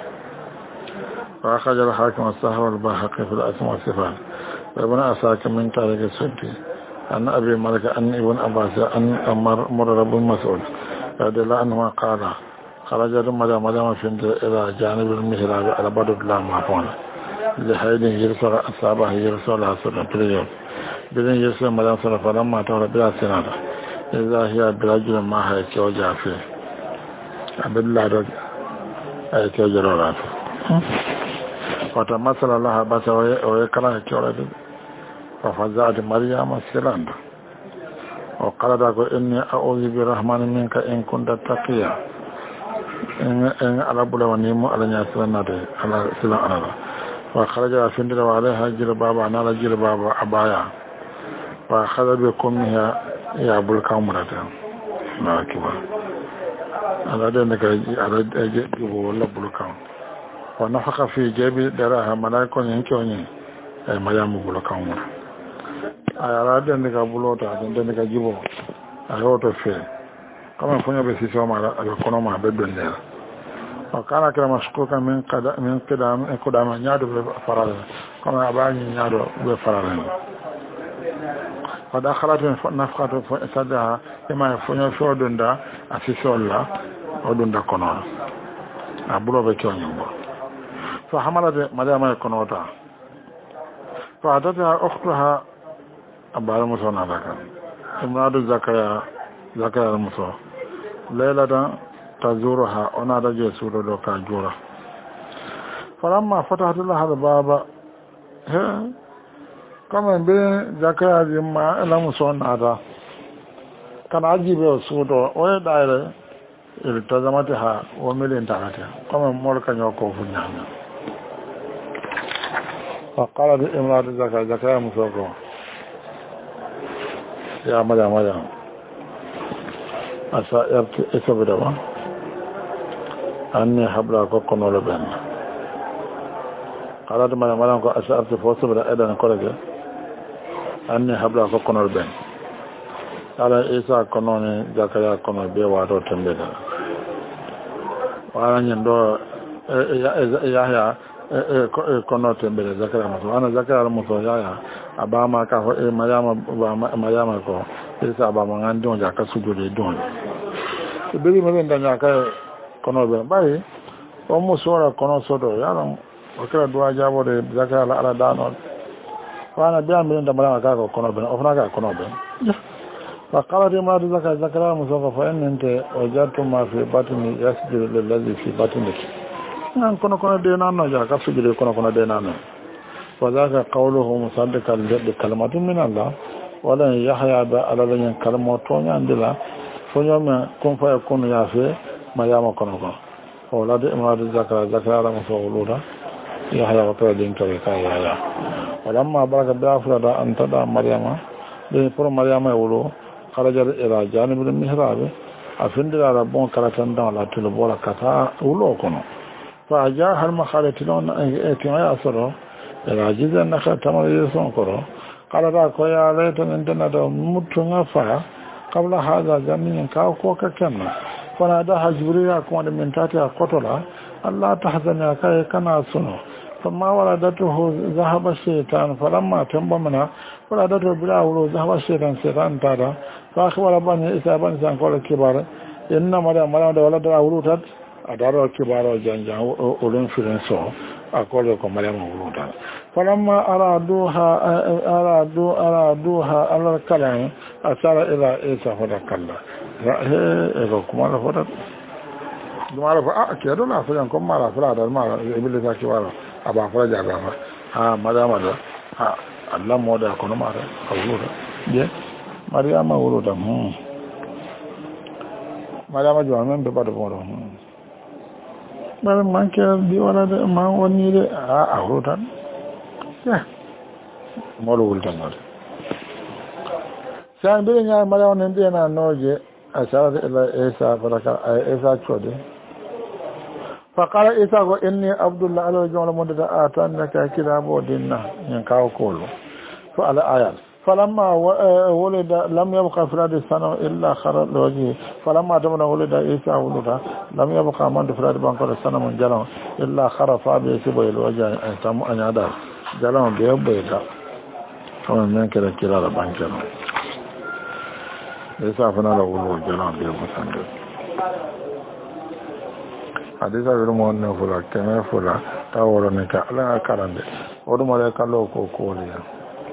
wa khajal hakim as-sahwa al-bahaqi fil asma' wa sifat wa bana asaka min tariq as-sunni أن أبي مالك أن ابن أباس أن أمر مر رب مسعود رضي الله عنه قال خرج رمضان مدام فند إلى جانب المحراب على بدر الله معفون لحيد يرسل أصابه يرسل الله صلى الله عليه وسلم بدن يرسل مدام صلى الله عليه وسلم ما تولى بلا سنادة إذا هي برجل ما هي كوجع فيه عبد الله رجل أي كوجع رافع وتمثل الله بس ويكره كوجع ففزعت مريم سلاندا وقالت لك إني أعوذ بالرحمن منك إن كنت تقيا إن على بلا ونيمو على نياسلنا على سلاندا وخرج فندر وعليها جلبابا على جلبابا أبايا وأخذ بكمها يا أبو الكامرة لا كبا على ذلك على جيبه ولا أبو الكام ونفخ في جيب دراها ملايكون ينكوني أي مريم أبو الكامرة ayara den daga bulota den daga jibo ayoto fe kama funya be sisi ma ala kono ma be don dela o kana kala mashkuka min qada min qadam qadam nyaado be farala kama abani nyaado be farala fada khalat nafqatu sada kama funya shodunda asisolla odunda kono abulo be kyonyo fa hamalat madama konota fa adata ukhtaha abara muso na daga imradu zakaya zakaya muso laylatan tazuruha ona da je su do ka jura falamma fatahatu laha baba he kama be zakaya di ma la muso na da kana ajibe su do o da ire il tazamata ha o milen takata kama mol ka nyoko funya fa qala bi imradu zakaya zakaya muso ko ya mada mada asa yarti esabuda ba anni habla ko kono lo ben qala mada mada ko asa arti fosabuda edan ko rege anni habla ko kono lo ben ala isa kono ne zakaya kono be wato tembe da wala nyando ya ya ya kono tembele zakara muso ana zakara muso ya abama ka e mayama mayama ko isa abama ngandon ja ka sujude don e beri men danya ka kono be bai o muso ra kono sodo ya ran o kala duwa jabo de zakara la ala dano wana biya men da mala ka kono be o fana ka kono be fa qala ma zakara zakara muso fa ennente o jattu ma fi batni yasjudu lillazi fi batniki nan kono kono de nanno ja ka sujudi kono kono de nanno wa zaka qawluhu musaddiqan li kalimatin min Allah wala yahya ba ala lan kalmo to nyandila fo nyoma kon fa kon ya fe ma yama kono ko wala de ma de zakara zakara mo so wuluda yahya wa ta din to ka ya ya wala ma baraka da afra an tada maryama de pour maryama wulu kharaja ila janibul mihrab afindira rabbon karatan da la tulo bola kata wulo kono فأجاء المخالة لون اتماع أسره العجيز أنك تمر يسون كرو قال راك يا ليت من دنا متنا فا قبل هذا زمين كاو كوكا كنا فناداها جبريل كون من تحتها قتلا الله تحزن يا كاي كنا سنو فما ولدته ذهب الشيطان فلما تنب منها ولدته بلا ولو ذهب الشيطان شيطان تارا فأخبر بني إسابان سانقول الكبار إنما مريم ولدها ولوتت adaro kibaro janja olon firenso akolo ko mariama wuluda falamma araduha aradu araduha ala kalam asara ila isa hoda kalla e ko kuma la hoda dumara fa a ke do na fa ko mara fa da mara iblis ka kibaro aba fa ja ba ha mariama da ha Allah moda ko no mara wuluda je mariama wuluda hmm mariama jo amon be ba do mo bare manke di wala de ma woni de a a rotan ya molo wultan no san be nya mala wonen de na noje asara ila isa baraka isa chode fa qala isa go inni abdullah ala jawla mudda atanaka kitabo dinna nyen kaw kolo fa ala ayat فلما ولد لم يبقى فراد السنة إلا خرج لوجهه فلما دمنا ولد عيسى ولدا لم يبقى من فراد بانكر السنة من جلهم إلا خرف أبي سبوي الوجه أن أن يدار جلهم بيبيتا فمن من كده كلا بانكر عيسى فنا لولو جلهم بيبيتا حديث أبي أنه فلا كما فلا تاورنك لا أكرند ودم عليك لو كوليا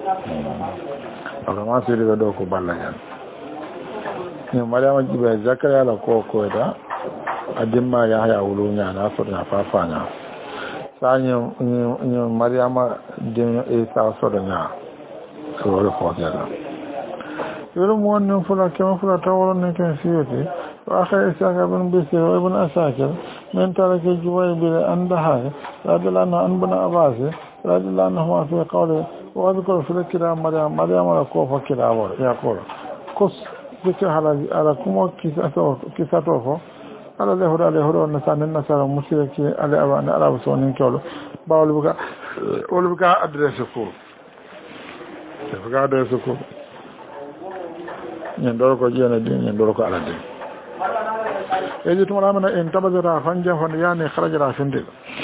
alama siri ga doko ballayan ni mariama jibe zakariya la ko ko da adimma ya haya wulunya na so na fafanya sanyo ni mariama din isa so da nya so ro ko da yoro mo non fula kema fula tawolo ne kan siyoti wa akhay isa ga bin bisi wa ibn asakir min tarake juway bi andaha radalana an bana abasi radalana huwa fi qawli واذكر في الكلام مريم مريم وكوفا كلام يا قول قص ذكر على على كم كيساتو كيساتو على له على له النسان النسان مشركي على أبان العرب سونين كله باول بكا باول بكا أدرسكو بكا أدرسكو يندوركو جينا دين يندوركو على دين يجي تمر من إن تبذر فنجا فنياني خرج رافندل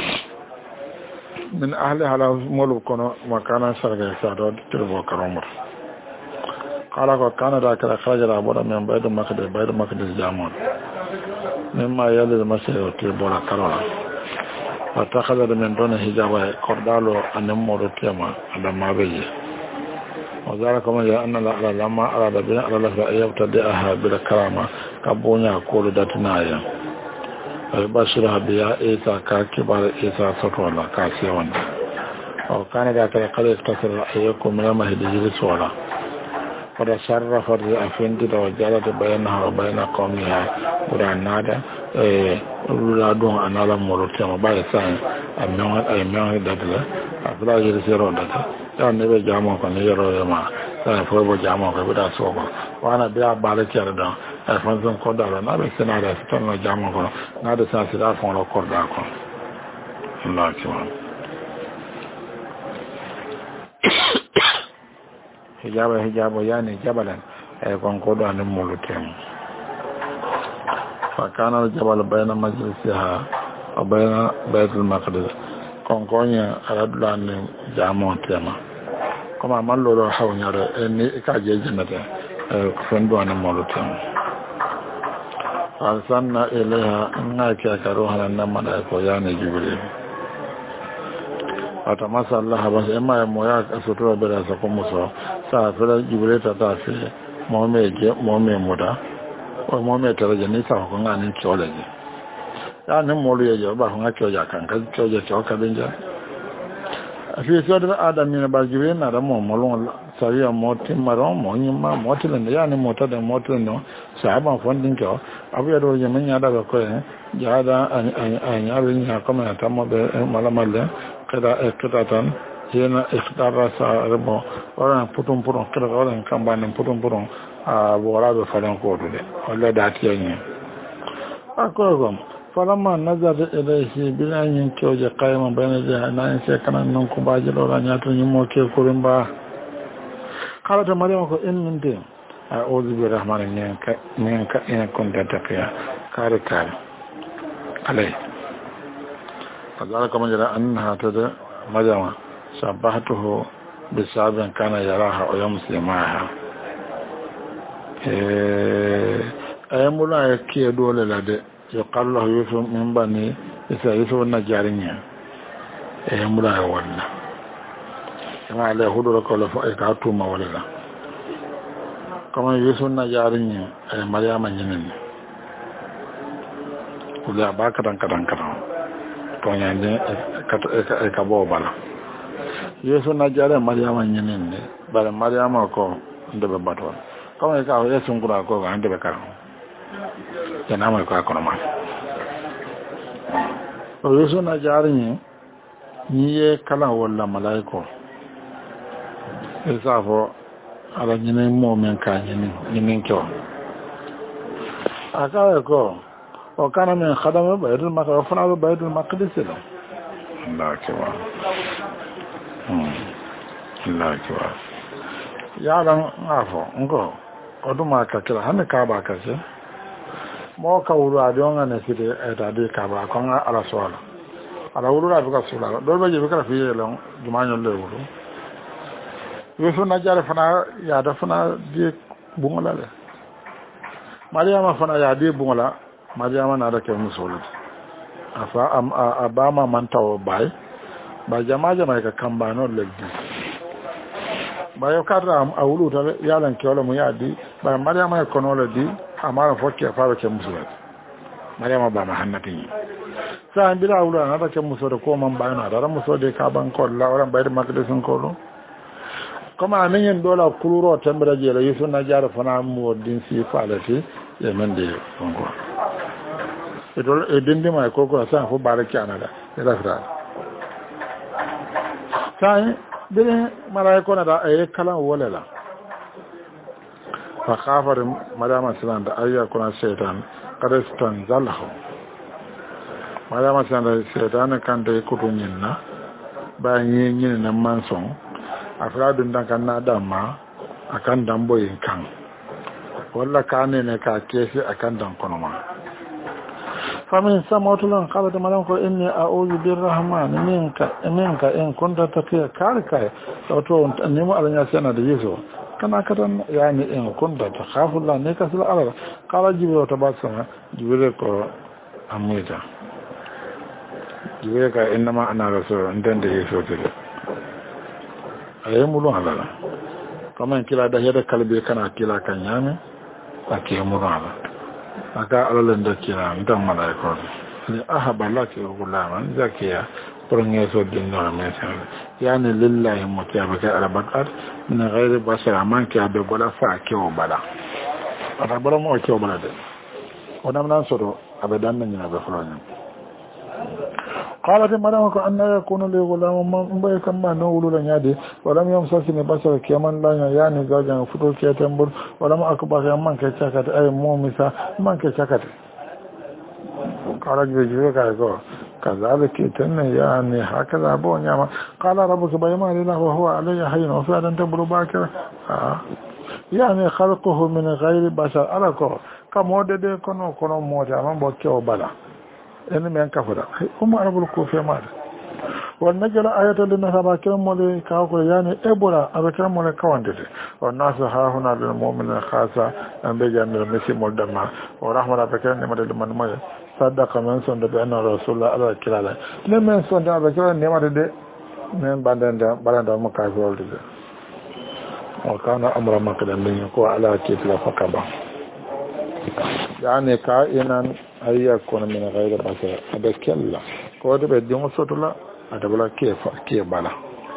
من أهلها على مولو كونو مكانا سرقة سادو تربو كرامر قال كان ذاك خرج رابورا من بيت مقدس بيت مقدس جامون مما يلي المسيح تربو كرامر فاتخذ من دون حجاب قردالو أن مولو كيما على ما بيجي وذلك من أن لما أراد بنا على الله أن يبتدئها بالكرامة كبونيا كولو داتنايا فيبشرها بها إيسا كاكبار إيسا سطولا كاسيوان وكان ذاك قد اقتصر أيكم من المهد جلس ولا فتصرف الرئفين وجعلت بينها وبين قومها ورعنادا ولادون أنا لم مرتهم بعد سنة أميون أميون دادلا أفلا يرسلون دادلا يعني نبي جامعه كان يرو يما يعني فوق جامعه كبدا سوقه وأنا بيا بالك يردان أفنزم كودالا نبي سنة ستون جامعه كنا نادي سنة سلا فون كودالا كنا الله أكبر hijaba hijaba yani jabalan ay kon ko do an mulutem fa kana al jabal bayna majlisiha wa bayna bayt al maqdis konkonya aradulani jamo tema kama malloro hawnyare ni ka je jannata fendo an molutam arsalna ilaha annaka karuhan namana ko yani jibril atamasa allah bas ema moya asutro bera sa ko muso sa fere jibril ta ta fi momme je momme muda o momme tara je ni sa ko ngani chole je ya ne molu ye ba ko ngakyo ja kan ka choje choka benja afi so da adam ne ba jibril na da mo molon sariya moti maron mo nyima moti le ya ne mota da moti no sahaba fondin ko abu ya do je men ya da ko ya da an an ya bin ya kuma ta mo be malamalle kada ekatatan yana ikhtara sa rabo ora putum putum kada ora kambane putum putum a bora be falan ko de walla da tiyanyi akogom falama nazar ilayhi bilanyin kyoje qayma bayna jahannam sai kana nan ku baje lora nyato nyimo ke kurimba kala ta mariama ko in min de a'udhu bi rahmanin minka minka in kunta taqiya kare kare alai فذلك كما جرى أنها تدى مجمع شبهته بسبب كان يراها ويمسي معها أيامنا يكي دولة لدي يقال له يوسف من بني يسا يوسف النجارين أيامنا يولنا كما عليه هدو لكو لفائكاتو مولنا كما يوسف النجارين أي مريم جنين ولا باكران كران كران tonyande e ka bo bala yeso na jare mariama nyinen ne bala mariama ko ndebe bato kama ka yeso ngura ko ga ndebe kala yana mai ko akono ma o yeso na jare ni ni ye kala wala malaiko e safo ala nyinen mo men ka nyinen nyinen ko aka ko وكان من خدم بيت المقدس وفنى بيت المقدس له الله أكبر الله أكبر يعلم عفو نقول قدما كذا هم كعبة كذا ما كورو أديون أن يصير أدي كعبة كون على سؤال على ورود أبغى سؤال دول بيجي بكرة في يلون جماعة يلون ورود يوسف نجار فنا يادا فنا دي بونغلا له مريم فنا يادي بونغلا Mariama na da ke musulun afa abama mantawo bai ba jama'a jama'a ka kambano legdi ba yo kadra a wulu ta yalan ke wala mu yadi ba Mariama ko no ledi amara fokke fa ke musulun Mariama ba ma hannatin sa an bila wulu na da ke musulun ko man ba na da musulun ka ban ko la wala bayar makdisin ko lo kuma anin dola kuluro tambara je la yusu na jara fana mu din si falati ya men de kongo idol edindi mai koko sa fu baraki anada ila fra sai bile malaiko na da ay kala wala fa khafar madama salan da ayya kuna shaytan kada stan zalahu madama salan da shaytan kan da kutun yinna bayan yin nan manson afradun dan kan na dama akan damboyin kan walla kane ne ka kesi akan dan konoma فمن سمعت لهم قالت ملامك إني أعوذ بالرحمن منك منك إن كنت تقيا كاركاي سوتو نيمو على ناسنا ديسو كما كان يعني إن كنت تخاف الله نيكا سلا على قال جبريل تباسم جبريل كو أميتا جبريل إنما أنا رسول أنتن ديسو تلي أيمولو على كما إن كلا دهيدا كالبي كان كلا كان يامي أكيمولو على aka alalan da kira dan malaiko ni ahaba laki gulaman zakiya pronge so dinno mesen yani lillahi mutabaka arabat min ghairi bashara man ki abe bola fa ke o bala ada bola mo ke o bala de onam nan sodo abe dan nan na be fronya قالت مريم أن يكون لي غلام من كما نقول لن يدي ولم يمسسني بشر كمان لا يعني زوجا فتو كيتمبر ولم أكبر من كشكت أي مومسا من كشكت قال جبريل كايكو كذلك تن يعني هكذا أبو نعم قال ربك بما لله وهو علي حين وفعلا تبر باكر يعني خلقه من غير بشر ألكو كمودة كنو كنو موجة من بوكيو بلا ene men kafara umma arabul kufi ma والنجل آية للنسابة كرم مولي كاوكو يعني إبولا أبا كرم مولي كواندد والناس ها هنا للمؤمن الخاصة أن بيجان المسي مولدما ورحمة أبا كرم نمد لمن مولي صدق من سند بأن رسول الله على الكلالة لمن سند أبا كرم نمد دي من بعدين بعدين مكاسب ولد وكان أمر مقدم من يكون على كتل فكبا يعني كائنا أن يكون من غير بشر أبا كلا كود بديم صوتلا أتبلا كيف كيف بلا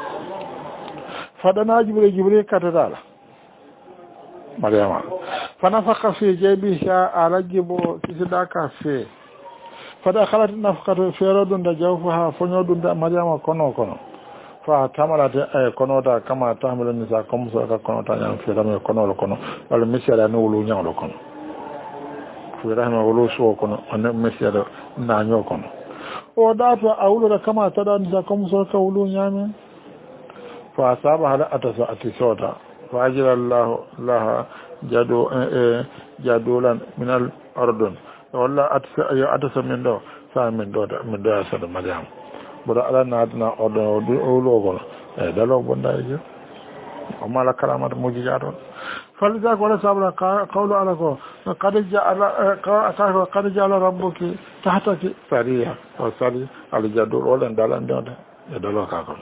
فدنا جبريل جبريل كتدال مريم فنفخ في جيبها على جبو كسداك في فدخلت نفخة في رد جوفها فنود مريم كنو كنو فاتمرت كنوتا كما تعمل النساء كم سوى كنوتا يعني في رمي كنو كنو والمسيرة نولو نيولو كنو في رمي ولو سوى كنو والمسيرة نانيو كنو ودافع أولو كما تدى النساء كم سوى كولو نيامي فأصابها لأتسى أتسوتا فأجل الله لها جدو جدولا من الأردن والله أتسى من دو فمن دو من دو أسد مريم بدا على نادنا أردن أولوغل دلوغ بندائي وما لا كرامات موجزات فلذلك ولا سابلا قولوا على قد جعل قد جعل ربك تحتك سريع وسريع على جدول ولا دالان دون دلوغ كاكل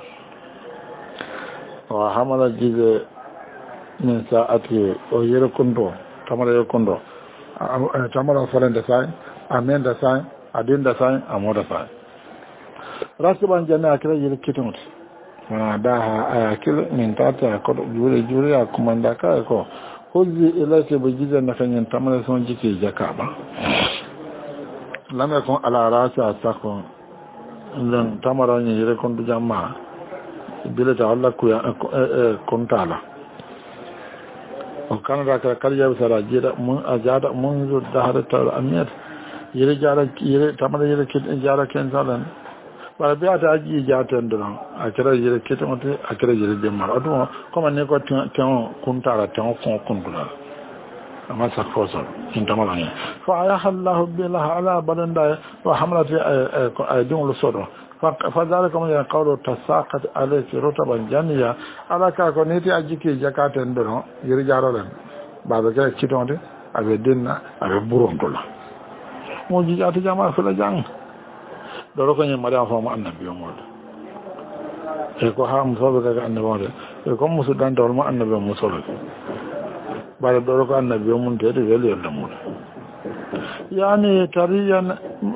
وحمل الجيز من ساعتي ويركندو تمر يركندو تمر فلن دساين أمين دساين أدين دساين أمو دساين rasiban janna akira yiri kitunut wa daha akil min tata ko jure jure ya kumanda ka ko hozi ilake bijiza na kanyen tamala son jike jakaba lamya kon ala rasa sako lan tamara ni yiri kon jamma bila ta Allah ku ya kon tala o kanada ka kariya sara jira mun ajada mun zu dahara amiyat yiri jara yiri tamara yiri kit jara ken salan bara biya ta aji jatan don a kira jire kitan wata a kira jire demar aduma kuma ne ko tan kuntara tan kon kuntara amma sakfosa in tamala ne fa ya Allah billahi ala badanda wa hamlat aydun lusodo fa zalika man yaqulu tasaqat alayki rutaban janiya ala ka ko ne ti aji ke jakaten don jire jarolan ba ba kira kitan wata abe dinna abe buron dola mo ji ata jama fala jang doro ko nyama da fa mu annabi mo e ko ha mu so ga annabi e ko musu dan dor mu annabi mu so bare doro ko annabi mun de de wele yalla mu yani tariyan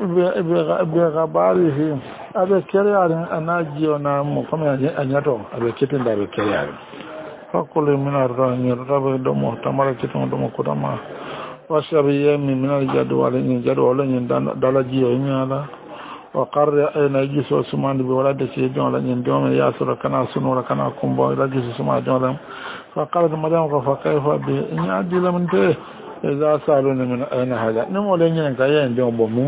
be gabarihi abe keriyare anaji ona mu kuma anyato abe kitin da be keriyare fa kullu min ar-rani rabu do mu tamara kitin do mu kudama washabiya min min al-jadwal in jadwal in dalaji yo nyala وقرر أين يجلس عثمان بولده جون لأن دوم ياسر كنا سنور كنا كمبو يجلس عثمان جون فقالت مدام فكيف به إن عدل من ده إذا سألوني من أين هذا نمو لين كاين دوم بمو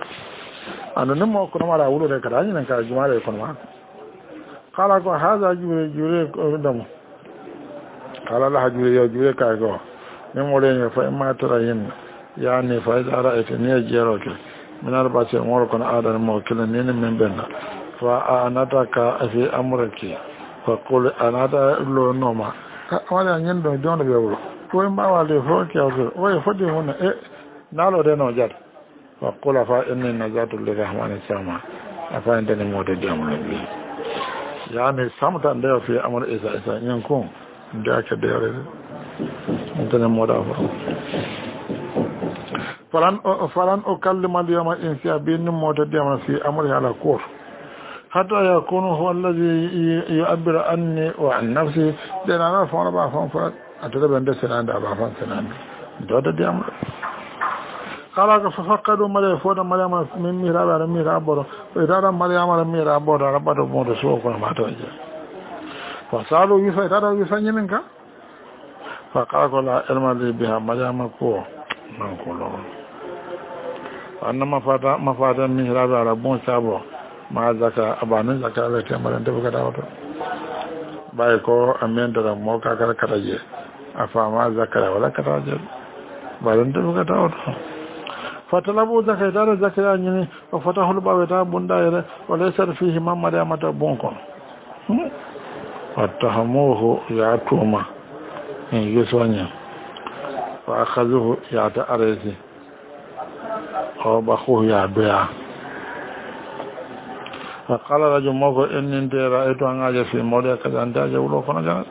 أنا نمو كنا ما أقوله لكرا ين كا جمال يكون ما قال أكو هذا جوري جوري دم قال الله جوري جوري كايكو نمو لين فإما ترين يعني فإذا رأيتني جيروك من أربعة أمور كن آدم موكلين من بيننا فأناتك في أمرك فقل أناتا لو نوما ولا يندو جون بيقول وين ما والي فوق يقول وين فدي هنا إيه نالو ده نوجات فقل فإني نجات للرحمن السماء أفإنني موت ديام النبي يعني سمتا ده في أمر إذا إذا ينكون ده كده أنتنا موت falan falan ukallima al-yawma insiya bin mota diamana fi amri ala kur hatta yakunu huwa alladhi yu'abbiru anni wa an nafsi dana na fa ba fa fa atada banda sananda ba fa sananda do da diamana kala ka fa faqadu mala foda mala min miraba min miraba idara mala min miraba da rabado mo do so ko ma to je fa salu yifa tada yifa nyininka fa qala la ilma li biha mala ko man ko lo anna mafata mafata min rabi ala bon sabo ma zaka abanin zaka ala te maran te bukata wato bay ko amen dara mo ka kala kataje afa ma zakara wala kataje baran te bukata wato fatalabu zakai dara zakaya nyini wa fatahul baweta bunda yere wa laysa fihi mamma da mata bonko fatahamuhu ya tuma in yuswanya fa akhazuhu ya ta arezi aw bakhu ya biya fa qala rajul mako inni ndera eto angaje fi mawda kaza ndaje wulo kono jana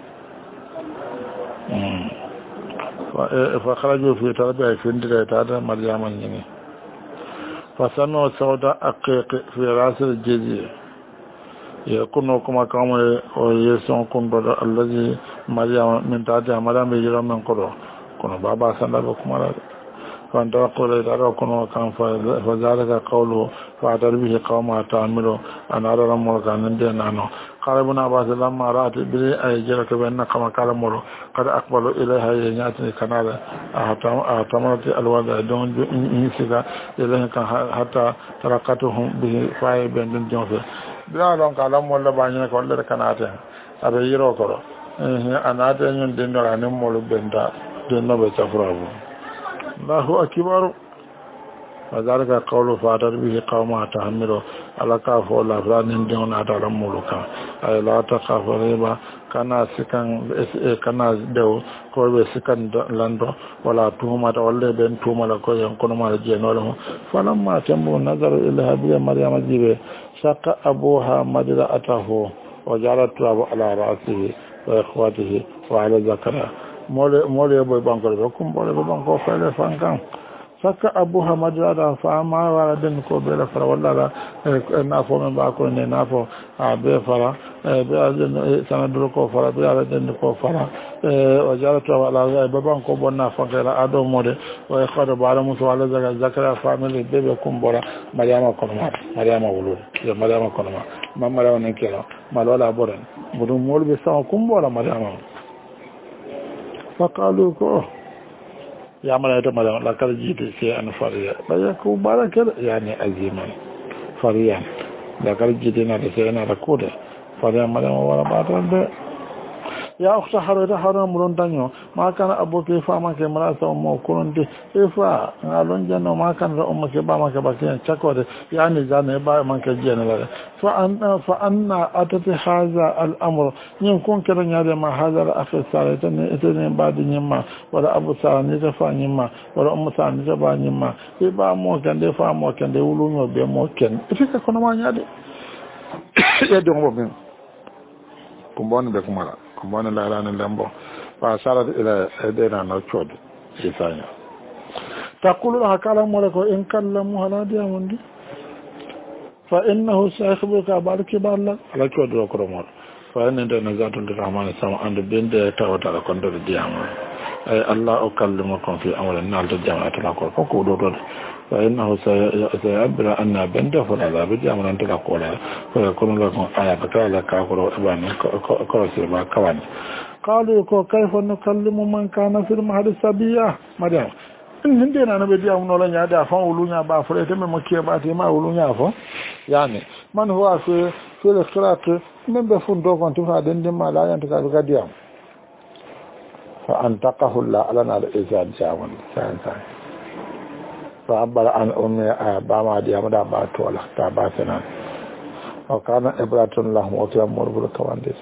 fa kharaju fi tarbiya fi ndira tada maryama nyini fa sanu sauda aqiq fi rasil jizi yakunu kuma kama o yeson kundo allazi maryama min tada maryama yira men kodo kono baba sandaba kuma فأنت أقول إذا ركنوا كان فذلك قوله فأتر به قوم تعملوا أن أرى رمولك أن ندينانه قال ابن عباس لما رأت بلي أي جلك بأنك ما قال مولو قد أقبلوا إليها يناتني كنالا أعتمرت الوضع دون إنسك إليه حتى تركتهم به فاي بين جنفه بلا لون قال مولا بانينك ولا كناته أبي يروكرو أنا أتنين دينو لأنهم مولو بنتا دينو بسفرابو الله أكبر وذلك قول فاتر به قوم تحملوا على كاف ولا فران دون أتى ملوكا أي لا تخاف ريبا كنا سكن كنا دو كوي سكن لاندو ولا توما ولا بين توما لا كوي يكون ما جنوله فلما تموا نظر إلى هذه مريم جيبه شق أبوها مدرعته وجعلت تراب على رأسه وإخواته وعلى ذكره mole mole boy banko be kum bole be banko fele fankan saka abu hamad rada fa ma wala den ko be la fara wala na fo men ba ko ne na fo a be fara be azen sanadro ko fara be ala den ko fara o jarata wala be banko bonna fakela ado mode o khado bala muso wala zaga zakara family be be kum bola mariama ko ma mariama wulu ya mariama ko ma mamma la wonen kela malola boran budu mol be sa kum bola mariama فقالوا كو يا ملائكة ملائكة لا كل جيت في أن فريا لا يكون بارك يعني عظيما فريا لا كل جيتنا لسينا ركوده فريا ملائكة ولا بارك يا أخت حريرة حرام مرندانيو ما كان أبوك فاما كمرا سومو كورندي إفا نالون جنو ما كان أمك باما كباكين تشكور يعني جاني با ما كجين لا فأن فأن أتت هذا الأمر يمكن كذا نادي ما هذا الأخ سالتني إتني بعد نيما ولا أبو سالني تفا نيما ولا أم سالني تفا نيما إبا مو كان دفا مو كان دولو بي مو كان إفك كنا ما نادي يدعو بين كمبون بكمالا kumbana la ranar lambo ba sarar ila daina na chod isanya taqulu hakala mulako in kallamu haladiya mundi fa innahu sayakhbuka barki balla ala chod ro kromor fa inna da zatul rahman sama and bende tawata la kondo diyama ay allah ukallimukum fi amrin nal to jama'at la ko ko do do fa innahu sayabra anna bende fa la bi jama'an to la ko la fa kono la ko aya ka la ka ko ban ko ko se ba kawan qalu ko kayfa nukallimu man kana fil mahdi sabiya madam in dena na be dia no la nya da fa ulunya ba fa te me makiya ba te ma ulunya fa yani man huwa fi fil qira'at men be fundo kon to fa den de ma la yan ta ka dia fa antaqahu la alana al izad jawan san san fa abara an ummi ba ma dia ma da ba to la ta ba sanan o kana ibratun lahu wa tamur bil kawandis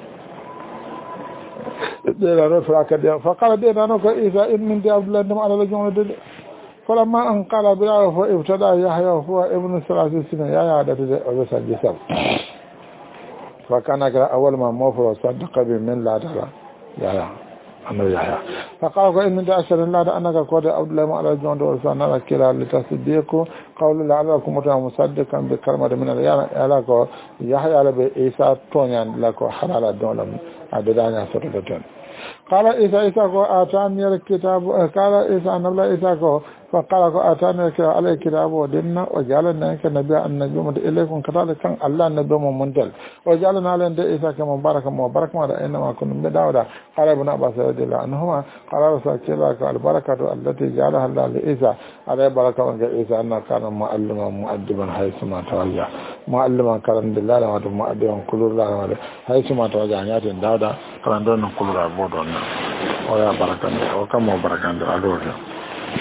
dera no fraka dia fa kala de no ko isa in min di abdullah dum ala jono de falamma an qala bila fa ibtada yahya huwa ibn salasi sina ya ya da de o sa jisab fa kana ga awal ma mawfa sadaqa bi min la dara ya ya annabi yahya fa qala ko in da ashara la da anaka ko da abdullah ma ala jondo wa sana kila li tasdiqu qawlu la ala kum musaddiqan bi kalmati min al ya ala ko yahya la be isa tonyan la ko halala dolam adadanya soto ton qala isa isa ko atani al kitab qala isa nabla isa ko fa qala ko atani al kitab wa dinna wa jalana ka nabiy annabi mu ilaykum kadal kan allah nabi mu muntal wa jalana lan da isa kama baraka mu baraka da inna ma kuntum bi dawda qala ibn abbas radiyallahu anhuma qala rasulullah ka al barakatu allati jalaha allah li isa ala baraka wa isa anna kana muallima muaddiban haysuma tawalla muallima karam billahi wa muaddiban kullullahi wa haysuma tawalla nyatin dawda kan don kulura bodon o ya barakande o kamo barakande alojo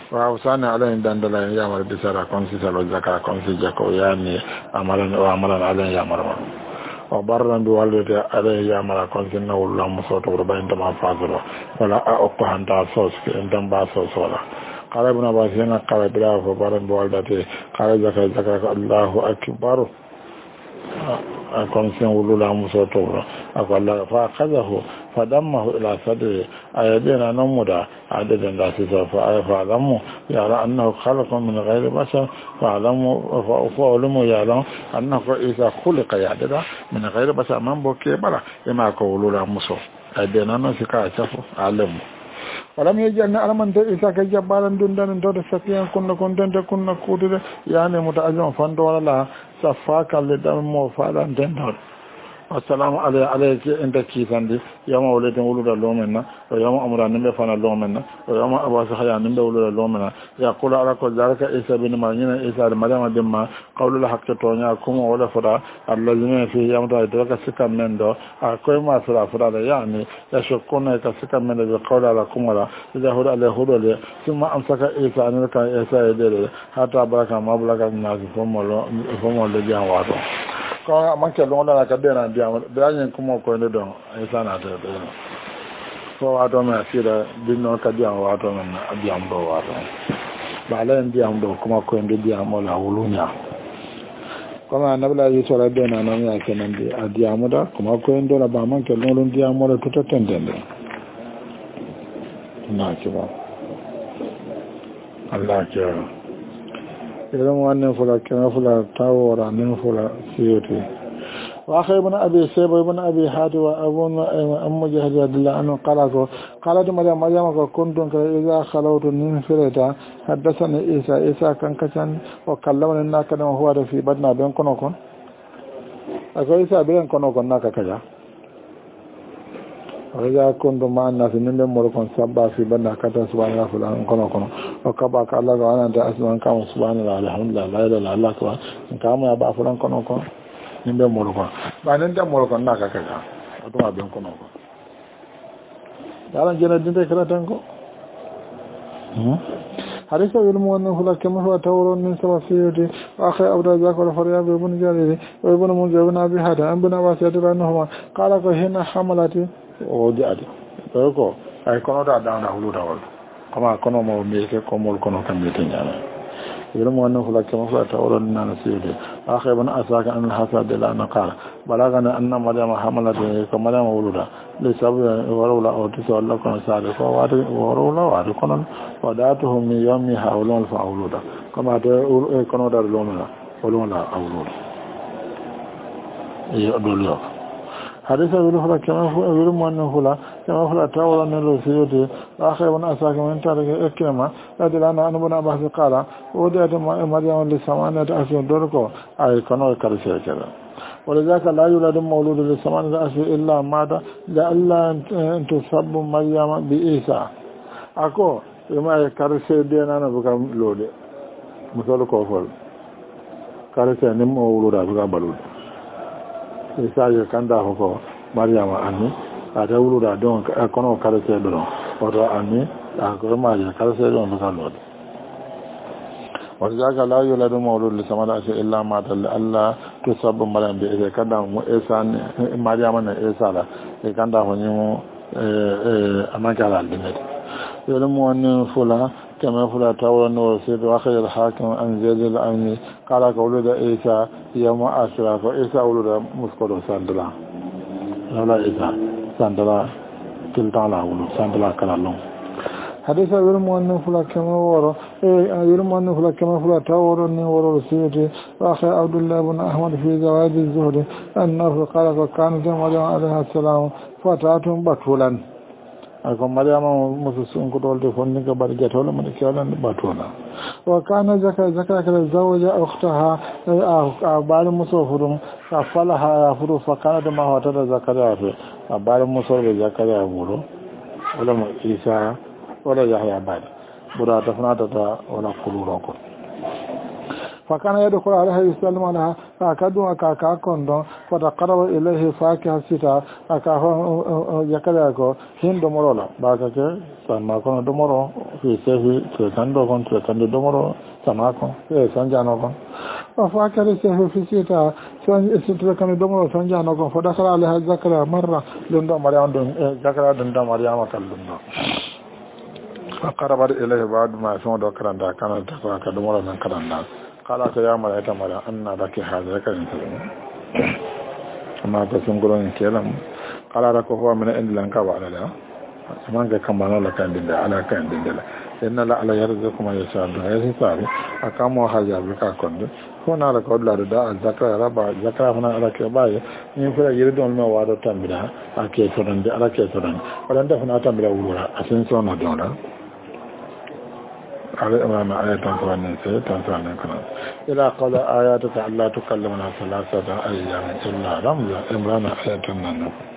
wa usani alayhi dandala ya mar bisara konsi salo zakara konsi jako yani amalan wa amalan alayhi ya mar o barran bi walde alayhi ya mar konsi na wala musoto do bayin dama fazuro wala a okko hanta sos en damba sos wala qala ibn abbas yana qala bila fa barran bi walde qala zakara zakara Allahu akbar konsi wala musoto akalla fa khadahu fadammahu ila sadri ayadina namuda عددا لا تزال فأعلموا يعلم أنه خلق من غير بشر فأعلموا فأعلموا يعلم أنه إذا خلق يعددا من غير بشر من بوكي بلا إما قولوا له مصر أدنا نسكا أشفوا أعلموا ولم يجعلنا على من إذا كجبالا دندان دون سكيا كنا كنتن كنا كودر يعني متأجم فندور لا صفاكا لدم موفالا دندان assalamu alayka inda kifandi yama wulidin wuluda lomenna o yama amra nimbe fana lomenna o yama abasu haya nimbe wuluda lomenna ya kula ala ko zalika isa bin maryama isa maryama dimma qawlul haqqi tonya kuma wala fada allazina fi yamda idaka sikam mendo akoy ma sura fada yani ya shukuna ka sikam mendo bi qawla ala kumala idha huda ala hudale thumma amsaka isa anaka isa yedele hata baraka mablaga nazi fomolo fomolo de wato ko manke londa ka dena dia bayan kuma ko ne don isa na ta da ko wato ma sira dinno ka dia wato nan dia mbo wato bala dia mbo kuma ko ne dia mo la wulunya kuma nabla yi tora dena nan ya kenan dia dia mo da kuma ko ndo la ba manke lolon dia mo la tuta tendende na ci ba Allah ke idan wannan fula kana fula tawara nan fula siyoti wa akhay ibn abi sayba ibn abi hadi wa abu amma jahad billah anhu qala ko qala de maryam maryam ko kuntum ka idha khalawtu min firata hadathani isa isa kan kacan wa kallamani naka da huwa da fi badna ben kono kon akwai isa ben kono kon naka kaja Raja kundu ma'ana fi nimbe morokon sabba fi banda kata subhanallahi fulan kono kono o kaba ka Allah ga anan da asman kama subhanallahi alhamdulillah la ilaha illallah ko kama ya ba fulan kono kono nimbe morokon ba nan da morokon naka kaga to ma ben kono kono dalan jena dinde kala tanko hmm harisa ilmu wannan hula kama huwa tawron min sawafiyati wa akhi abda zakar fariyab ibn jarir wa ibn munzir ibn abi hada ibn abbas yadranahuma qala ko hina hamalati o di adi ko ay kono da dana hulu dawal kama kono mo meke ko mol kono kambe tanyana yero mo no fula kama fula tawron na sirde akhay ban asaka an hasad la naqala balagana anna maryama hamalat ko maryama wuluda le sabu warula o to Allah kono sare ko wadu warula wadu kono wadatuhum min yawmi hawlun fa awluda kama to kono da lomala wulula awluda e odolio حديث أبي الهلا كما هو أبي المؤمن هلا كما هو تاولا من الرسيوت آخر من أساك من تارك إكرمة أدل أنا أنا بن أباس قال وديت مريم لسمانة أسير دوركو أي كانوا كرسي كذا ولذلك لا يولد مولود لسمانة أسير إلا ماذا لألا أن تصب مريم بإيسا أكو يما كرسي دينا أنا بكام لودي مثال كوفل كرسي نم مولود بكام بلود isa ya kanda hoko maryama anni ata wuluda don kono kala se don oto anni a ko ma ya kala se don ka lod wajaka la yuladu mawlud li samada sa illa ma dal alla tusabbu maryam bi e kanda mu isa maryama na isa la e kanda ho nyu e amagala dinete yele mo wonni fula كما فلا تاول وسيد واخر الحاكم عن زيد الأمني قال قولد إيسا يوم أشراف إيسا ولد مسكر ساندلا ولا إيسا ساندلا كلتا ولد ساندلا كلالون حديث يرم أنه فلا كما ورا يرم أنه فلا كما فلا تاول ورا سيد واخر عبد الله بن أحمد في زواج الزهد أنه قال وكان جمع عليه السلام فتاتهم بطولا ako maryama musu sun ko dolde fonni ka bar jatola mun kyalan batona wa kana zaka zaka kala zawaja ukhtaha a bar musu furum fa falaha ya furu fa kana da ma wata da zakariya fa bar musu da zakariya buru wala mu isa wala yahya bad bura ta fana ta wala kulura ko فكان يدخل عليها يسلم عليها فأكدوا أكاكا كوندون فتقرب إليه فاكهة ستا أكاكا يكذاكو هين دمرولا باكاكا سماكونا دمرو في سيفي سيكاندو كون سيكاندو دمرو سماكون في سنجانو كون وفاكهة سيفي في ستا سيكاندو دمرو سنجانو كون فدخل عليها زكريا مرة لندو مريم دون زكريا دون مريم كاللندو فقرب إليه بعد ما يسمى دو كراندا كانت تقرأ كدمرو من كراندا قال يا مريم مريم أن لك هذا كريم ما تسمعون كلام قال لك هو من عند لنك وعلى لا سمعك كم بنا لك عند الله على كعند الله إن لا على يرزق ما يشاء هذا حسابي أكام وحاجة بك كند هنا لك أول لا ذكر ربع ذكر هنا على كباي ينفع يردون ما وارد تمرها أكيد فرند على كيد فرند ولن تفنى تمرها ولا أسنسون هذولا على إمام آيات تنصرنا سيد تنصرنا كنا إلى قول آياتك ألا تكلمنا ثلاثة أيام إلا رمزا إمران آياتنا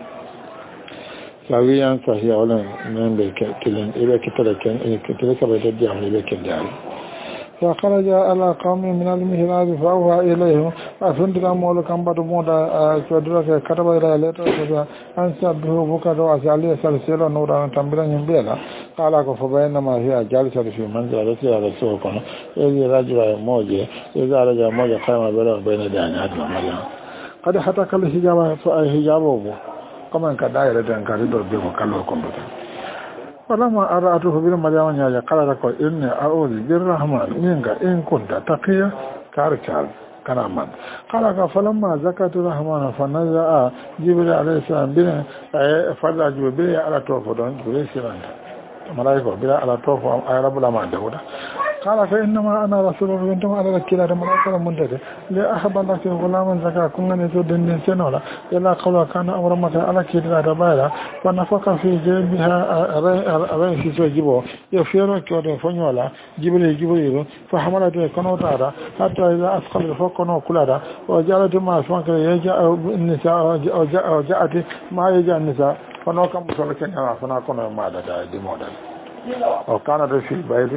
سويا صحيح ولا من بك كلن إذا كتلكن كتلك بيتدي عن بك الجال فخرج على قوم من المهراب فأوحى إليهم أفندر مولك أمبر مودا سودرك كتب إلى ليتر أن سبحوا بكرة وأسألي سلسلة نورا تنبلا ينبلا قال فبينما هي جالسة في منزلتها على السوق إذ رجل موجة إذا رجل موجة قام بلا بين دانيات ومجا قد حتى الحجاب فأحجابه كما أن كدائرة كاريدو بيو كالو كمبيوتر فلما أرأته بالمريم نياجا قال لك إني أعوذ بالرحمن منك إن كنت تقيا كاركال كنامان قال فلما زكت الرحمن فنزع جبريل عليه السلام بنا فضل جبريل على توفى دون جبريل سيران ملائكة بلا على توفى أي رب الأمان داود قال فإنما أنا رسول الله على الكلام ملائكة منتدى لأحبا لك غلاما زكاة كنا نزود دين سنولا إلا قولا كان أمر مكا على كلام دبايلا فنفق في جيبها أرين في سوجبه يفيرو كودين فنولا جبريل جبريل فحملته كنوتارا حتى إذا أثقل فوقنا كلادا وجعلت ما اسمك يجاء النساء وجاءت ما يجاء النساء فنوكا مسلكين هنا فنكون ما دا دي موديل وكانت في البيت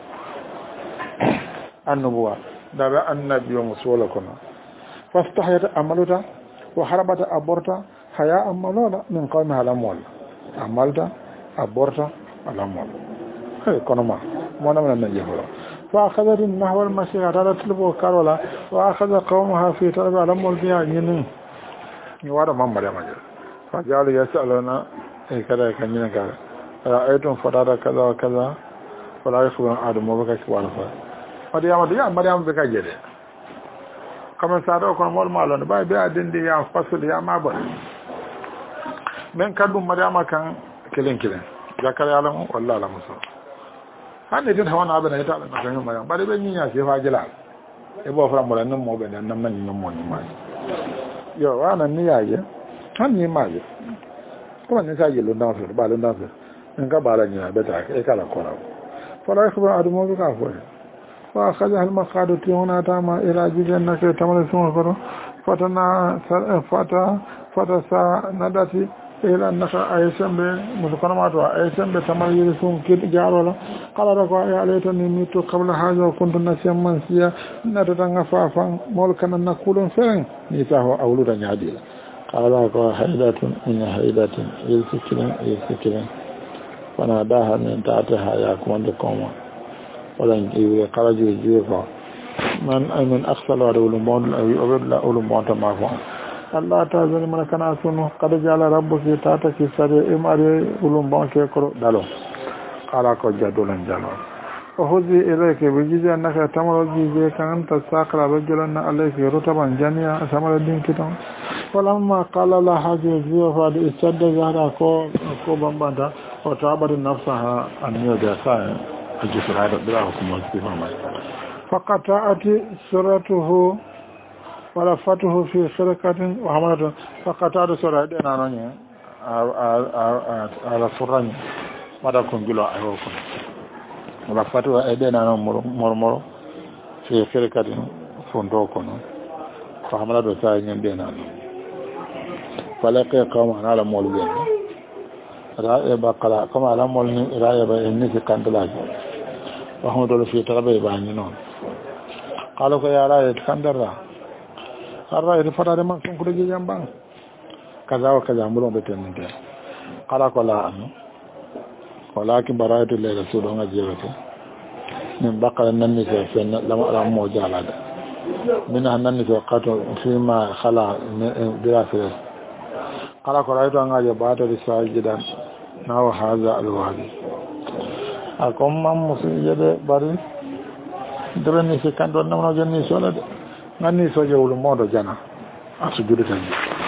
النبوة دابا النبي مسولكنا فاستحيت أملتا وحربت أبورتا حياء أملولا من قومها الأموال أملتا أبورتا الأموال هي كنما مونا من النجيب فأخذت النحو المسيح على تلبو كارولا وأخذ قومها في تلبو الأموال فيها ينين يوارا ماما لما فجعل يسألنا كذا كنين كذا رأيتم فتاة كذا وكذا فلا يخبرون آدم وبكا كبار فا مريم دي مريم بكا جدي كما سادو كون مول مالون باي بي دندي يا فاصل يا ما با من كدو مريم كان كلين كلين ذكر يعلم والله لا مسو هاني دين هوانا ابنا يتا لا كان مريم باري بي نيا سي فا جلال e bo fra mo la no mo be na man ni mo ni ma yo wana ni ya ye tan ni ma ye ko ni sa ye lo na fe ba lo na fe nga ba la ni na beta e kala ko la fala ikhba adu mo ka fo wa khadha al maqadu tiona tama ila jijanna ke tamale sumo ko fatana fata fata sa nadati ila naka aysambe mutakama to aysambe tamal yusum kit jarola qala ko ya alaytani mitu qabla hadha kuntu nasiyan mansiya nadata ngafafan mol kana nakulun feren ni taho awluda nyaadila qala ko haydatun min haydatin yuskilan yuskilan wana daha min taataha ya kumande koma wala ngiwe qaraju jiwa man ayman akhsal wa ulum bon awi awla ulum bon ta ma fa Allah ta zani mana kana sunu kada jala rabbuki tata ki sare imare ulum bon ke ko dalo qala ko jadulan jalo wa huzi ilayka bijiza annaka tamaraji je kan ta sakra rajulan alayka rutaban janiya samara din kitan falamma qala la haji jiwa fa di istadda zara ko ko bambanda wa tabari nafsaha an yada sa ajisra da bila hukumar sifa mai faqata'ati suratuhu wala fatuhu fi shirkatin wa hamalatu faqata'atu suratuhu dena nanya ala surani mada kongilo ayo ko wala fatuhu dena no moro moro fi shirkatin fondo ko no fa hamalatu sa nyen dena no falaqi qawma ala mawlidin ra'a baqara kama ala mawlidin ra'a ba inni kandalaji wa hum dole fi tarabe ba ni non qala ko ya ra kandarra arra ida fata de man ko de jambang kaza wa kaza mulon be ten de qala ko la an walakin barayatu ila rasul nga jewete min baqala nanni ko fen lama ala mo jalada min nanni ko qato fima khala bila fi qala ko rayto nga je bata di sajidan nawa hadha alwadi akom mam musiyede bari debeni se kando namno jonni sola de ngani so jewlu modo jana asujudu tan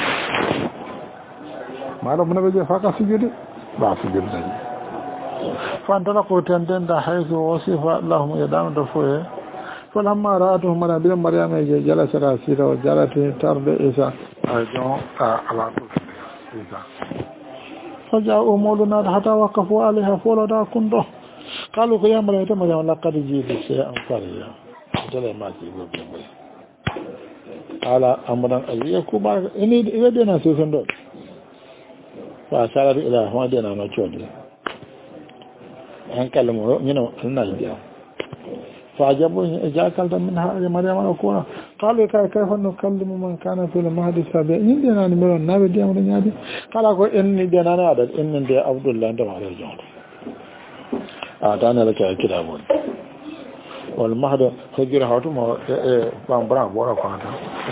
maro mun be je faka sujudu ba sujudu tan fantana ko tenden da hayzu wasifa allahumma yadam da foye falamma ra'atuhu mana bi maryam je jala sara sira wa jalati tarde isa ajon ala to isa فجاءوا مولنا حتى وقفوا عليها فولا كندو قالوا يا مريم مريم لقد جئت شيئا فريا جل ما تقول قال امرا ايكم اني يدنا سوسندو فاشار الى هو دنا ما تشودي ان كلمه ينو النجا فعجبوا جاء منها مريم وكونا قالوا كيف نكلم من كان في المهد السابع إننا نمر النبي دي أمر نادي قالوا إني دينا نادر إني دي عبد الله عندما على الجنة أعطانا لك الكتابون والمهد خجر حوتم بامبران بورا قانا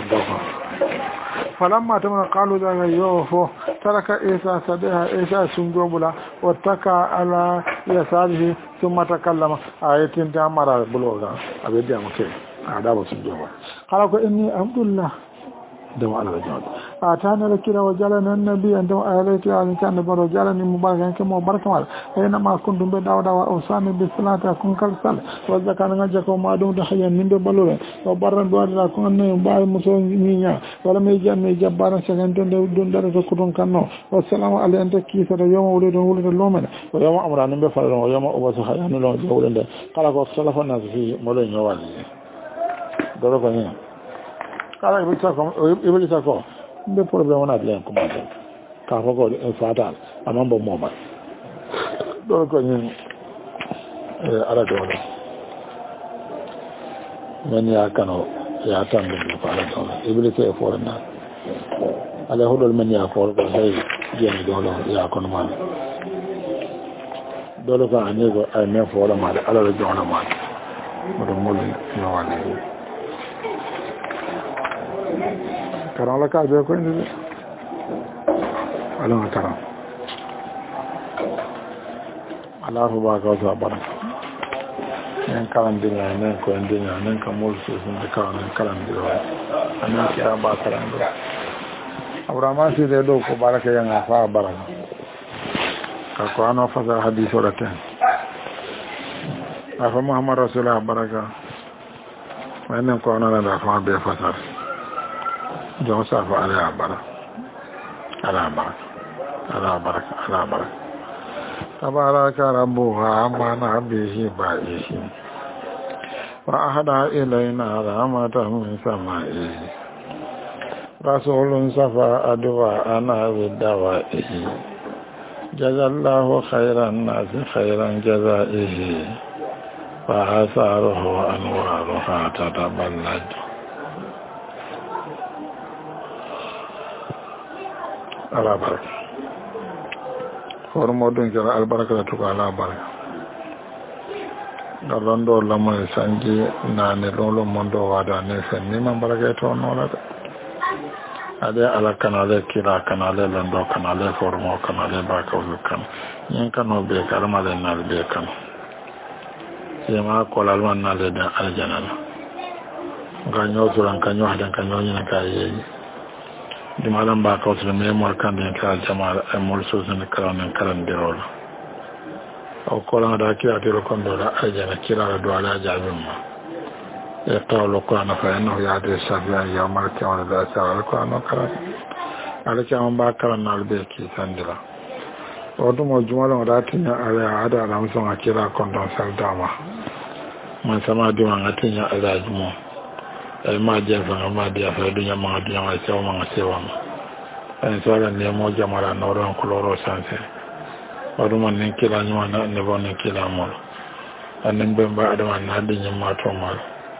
فلما تم قالوا ذلك يوفو ترك إيسا صديها إيسا سنجوبلا واتكى على يساره ثم تكلم آيتين تامر بلوغا أبدي أمكي أعداب سنجوبا قالوا إني عبد الله عندما على الجنة أعطانا لكنا وجعلنا النبي عندما أهليت يعني كان برجالني مباركا كما مباركا مال أينما كنتم بدعوة وأوصاني بالصلاة أكون كالصلاة وذكر نجاك وما دون دحيا من بلوغا وبرا دوار أكون أنه بعض مسلمين ولم يجب أن يجبارا سكنتين دون دارة كتون كانوا والسلام على أنت كيسة يوم ولد ولد اللومن ويوم أمران بفرد ويوم أبس حيان الله جولد قال قد صلف الناس في مولين يوالي دورك هنا kala ibisa ko ibisa ko be problème wona bien ko mate ka ko ko fatal amambo moma do ko ni ala do men ya kano ya tambe ko ala do ibisa e forna ala hodol men ya ko ko hay jeni do lo ya ko no man do lo ka ani ko ay men fo la ma ala do jona ma do mo no wala karan la ka be ko indi ala na karan ala fu ba ka sa bara en karan dinga en ko indi en ka mol su sun de karan karan de ana kira ba karan do abrama si de do ko baraka yang afa baraka ka ko ana fa sa hadithu rata afa muhammad rasulullah baraka wannan ko ana da fa be fasar jom safa ala bara ala bara ala bara ala bara tabaraka rabbuha amana bihi ba'ihi wa ahada ilayna rahmatan min sama'i rasulun safa adwa ana bidawa'ihi jazallahu khairan nasi khairan jazaihi wa asaruhu anwaruha tataballad ala baraka hormo dun jara albaraka to ala baraka galondo lamo sanji nane lolo mondo wada ne sen ni man baraka to no la ade ala kanale kila kanale lando kanale formo kanale baraka kan yin kano be karama le na be kan yema ko la man na le da aljana ganyo turan kanyo hadan kanyo yin kai di malam ba ka wasu mai markan da ka jama'a ai mulso sun karan karan dirol o ko la da ki atiro kon do da ajana kira da do ala jabin ma e tawlo ko na fa no ya de sabya ya marka wala da sa ko no karan ala jama ba karan na albe ki sandira o do mo jumala da tinya ala ada ala muso akira kon don sal dama man sama di man atinya ala jumo ay ma jefa ma dia fa dunya ma dunya ma sewa ma sewa ma en sala ne mo jamara no ron koloro sanse wadu man ne kila nyuma na ne bon ne kila mo anen be ba adama na dinya ma to ma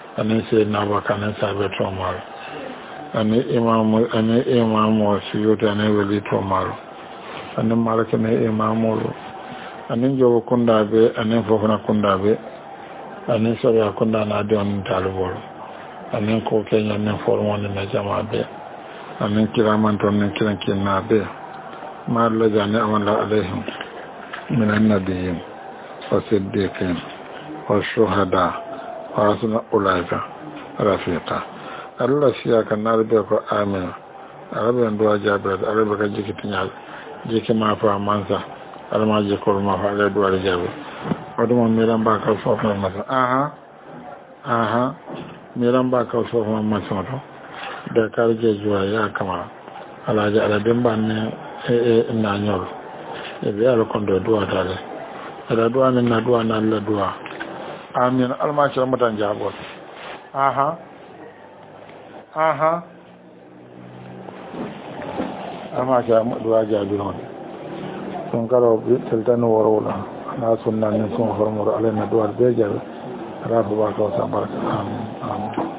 anin sayyidina abubakar anin sahabe to maro anin imamu anin imamu suyuti anin wali to maro anin malaka ne imamu anin jogo kunda be anin fofana kunda be anin soriya kunda na de on talibol anin ko kenya anin formo ni na jama be anin kiraman ton ni kiran kinna be ma la jani amala alaihim min annabiyyin wa siddiqin wa shuhada wa hasuna ulaika rafiqa Allah siya kan narbe ko amin arabe ndo jabe arabe ka jikitinya jiki ma fa mansa alma je ko ma fa le do jabe waduma miran ba ka so fa masa aha aha miran ba ka so fa masa to da karje juwa ya kama alaji aladin ban ne e na nyoro e be ala kondo duwa dale ala duwa ne na duwa na Allah duwa amin alma ce mutan jabo aha aha alma ce duwa jabo sun karo tiltanu warwala na sunna ne sun hormor alai na duwa be jabe rafu ba ka wasa barka amin amin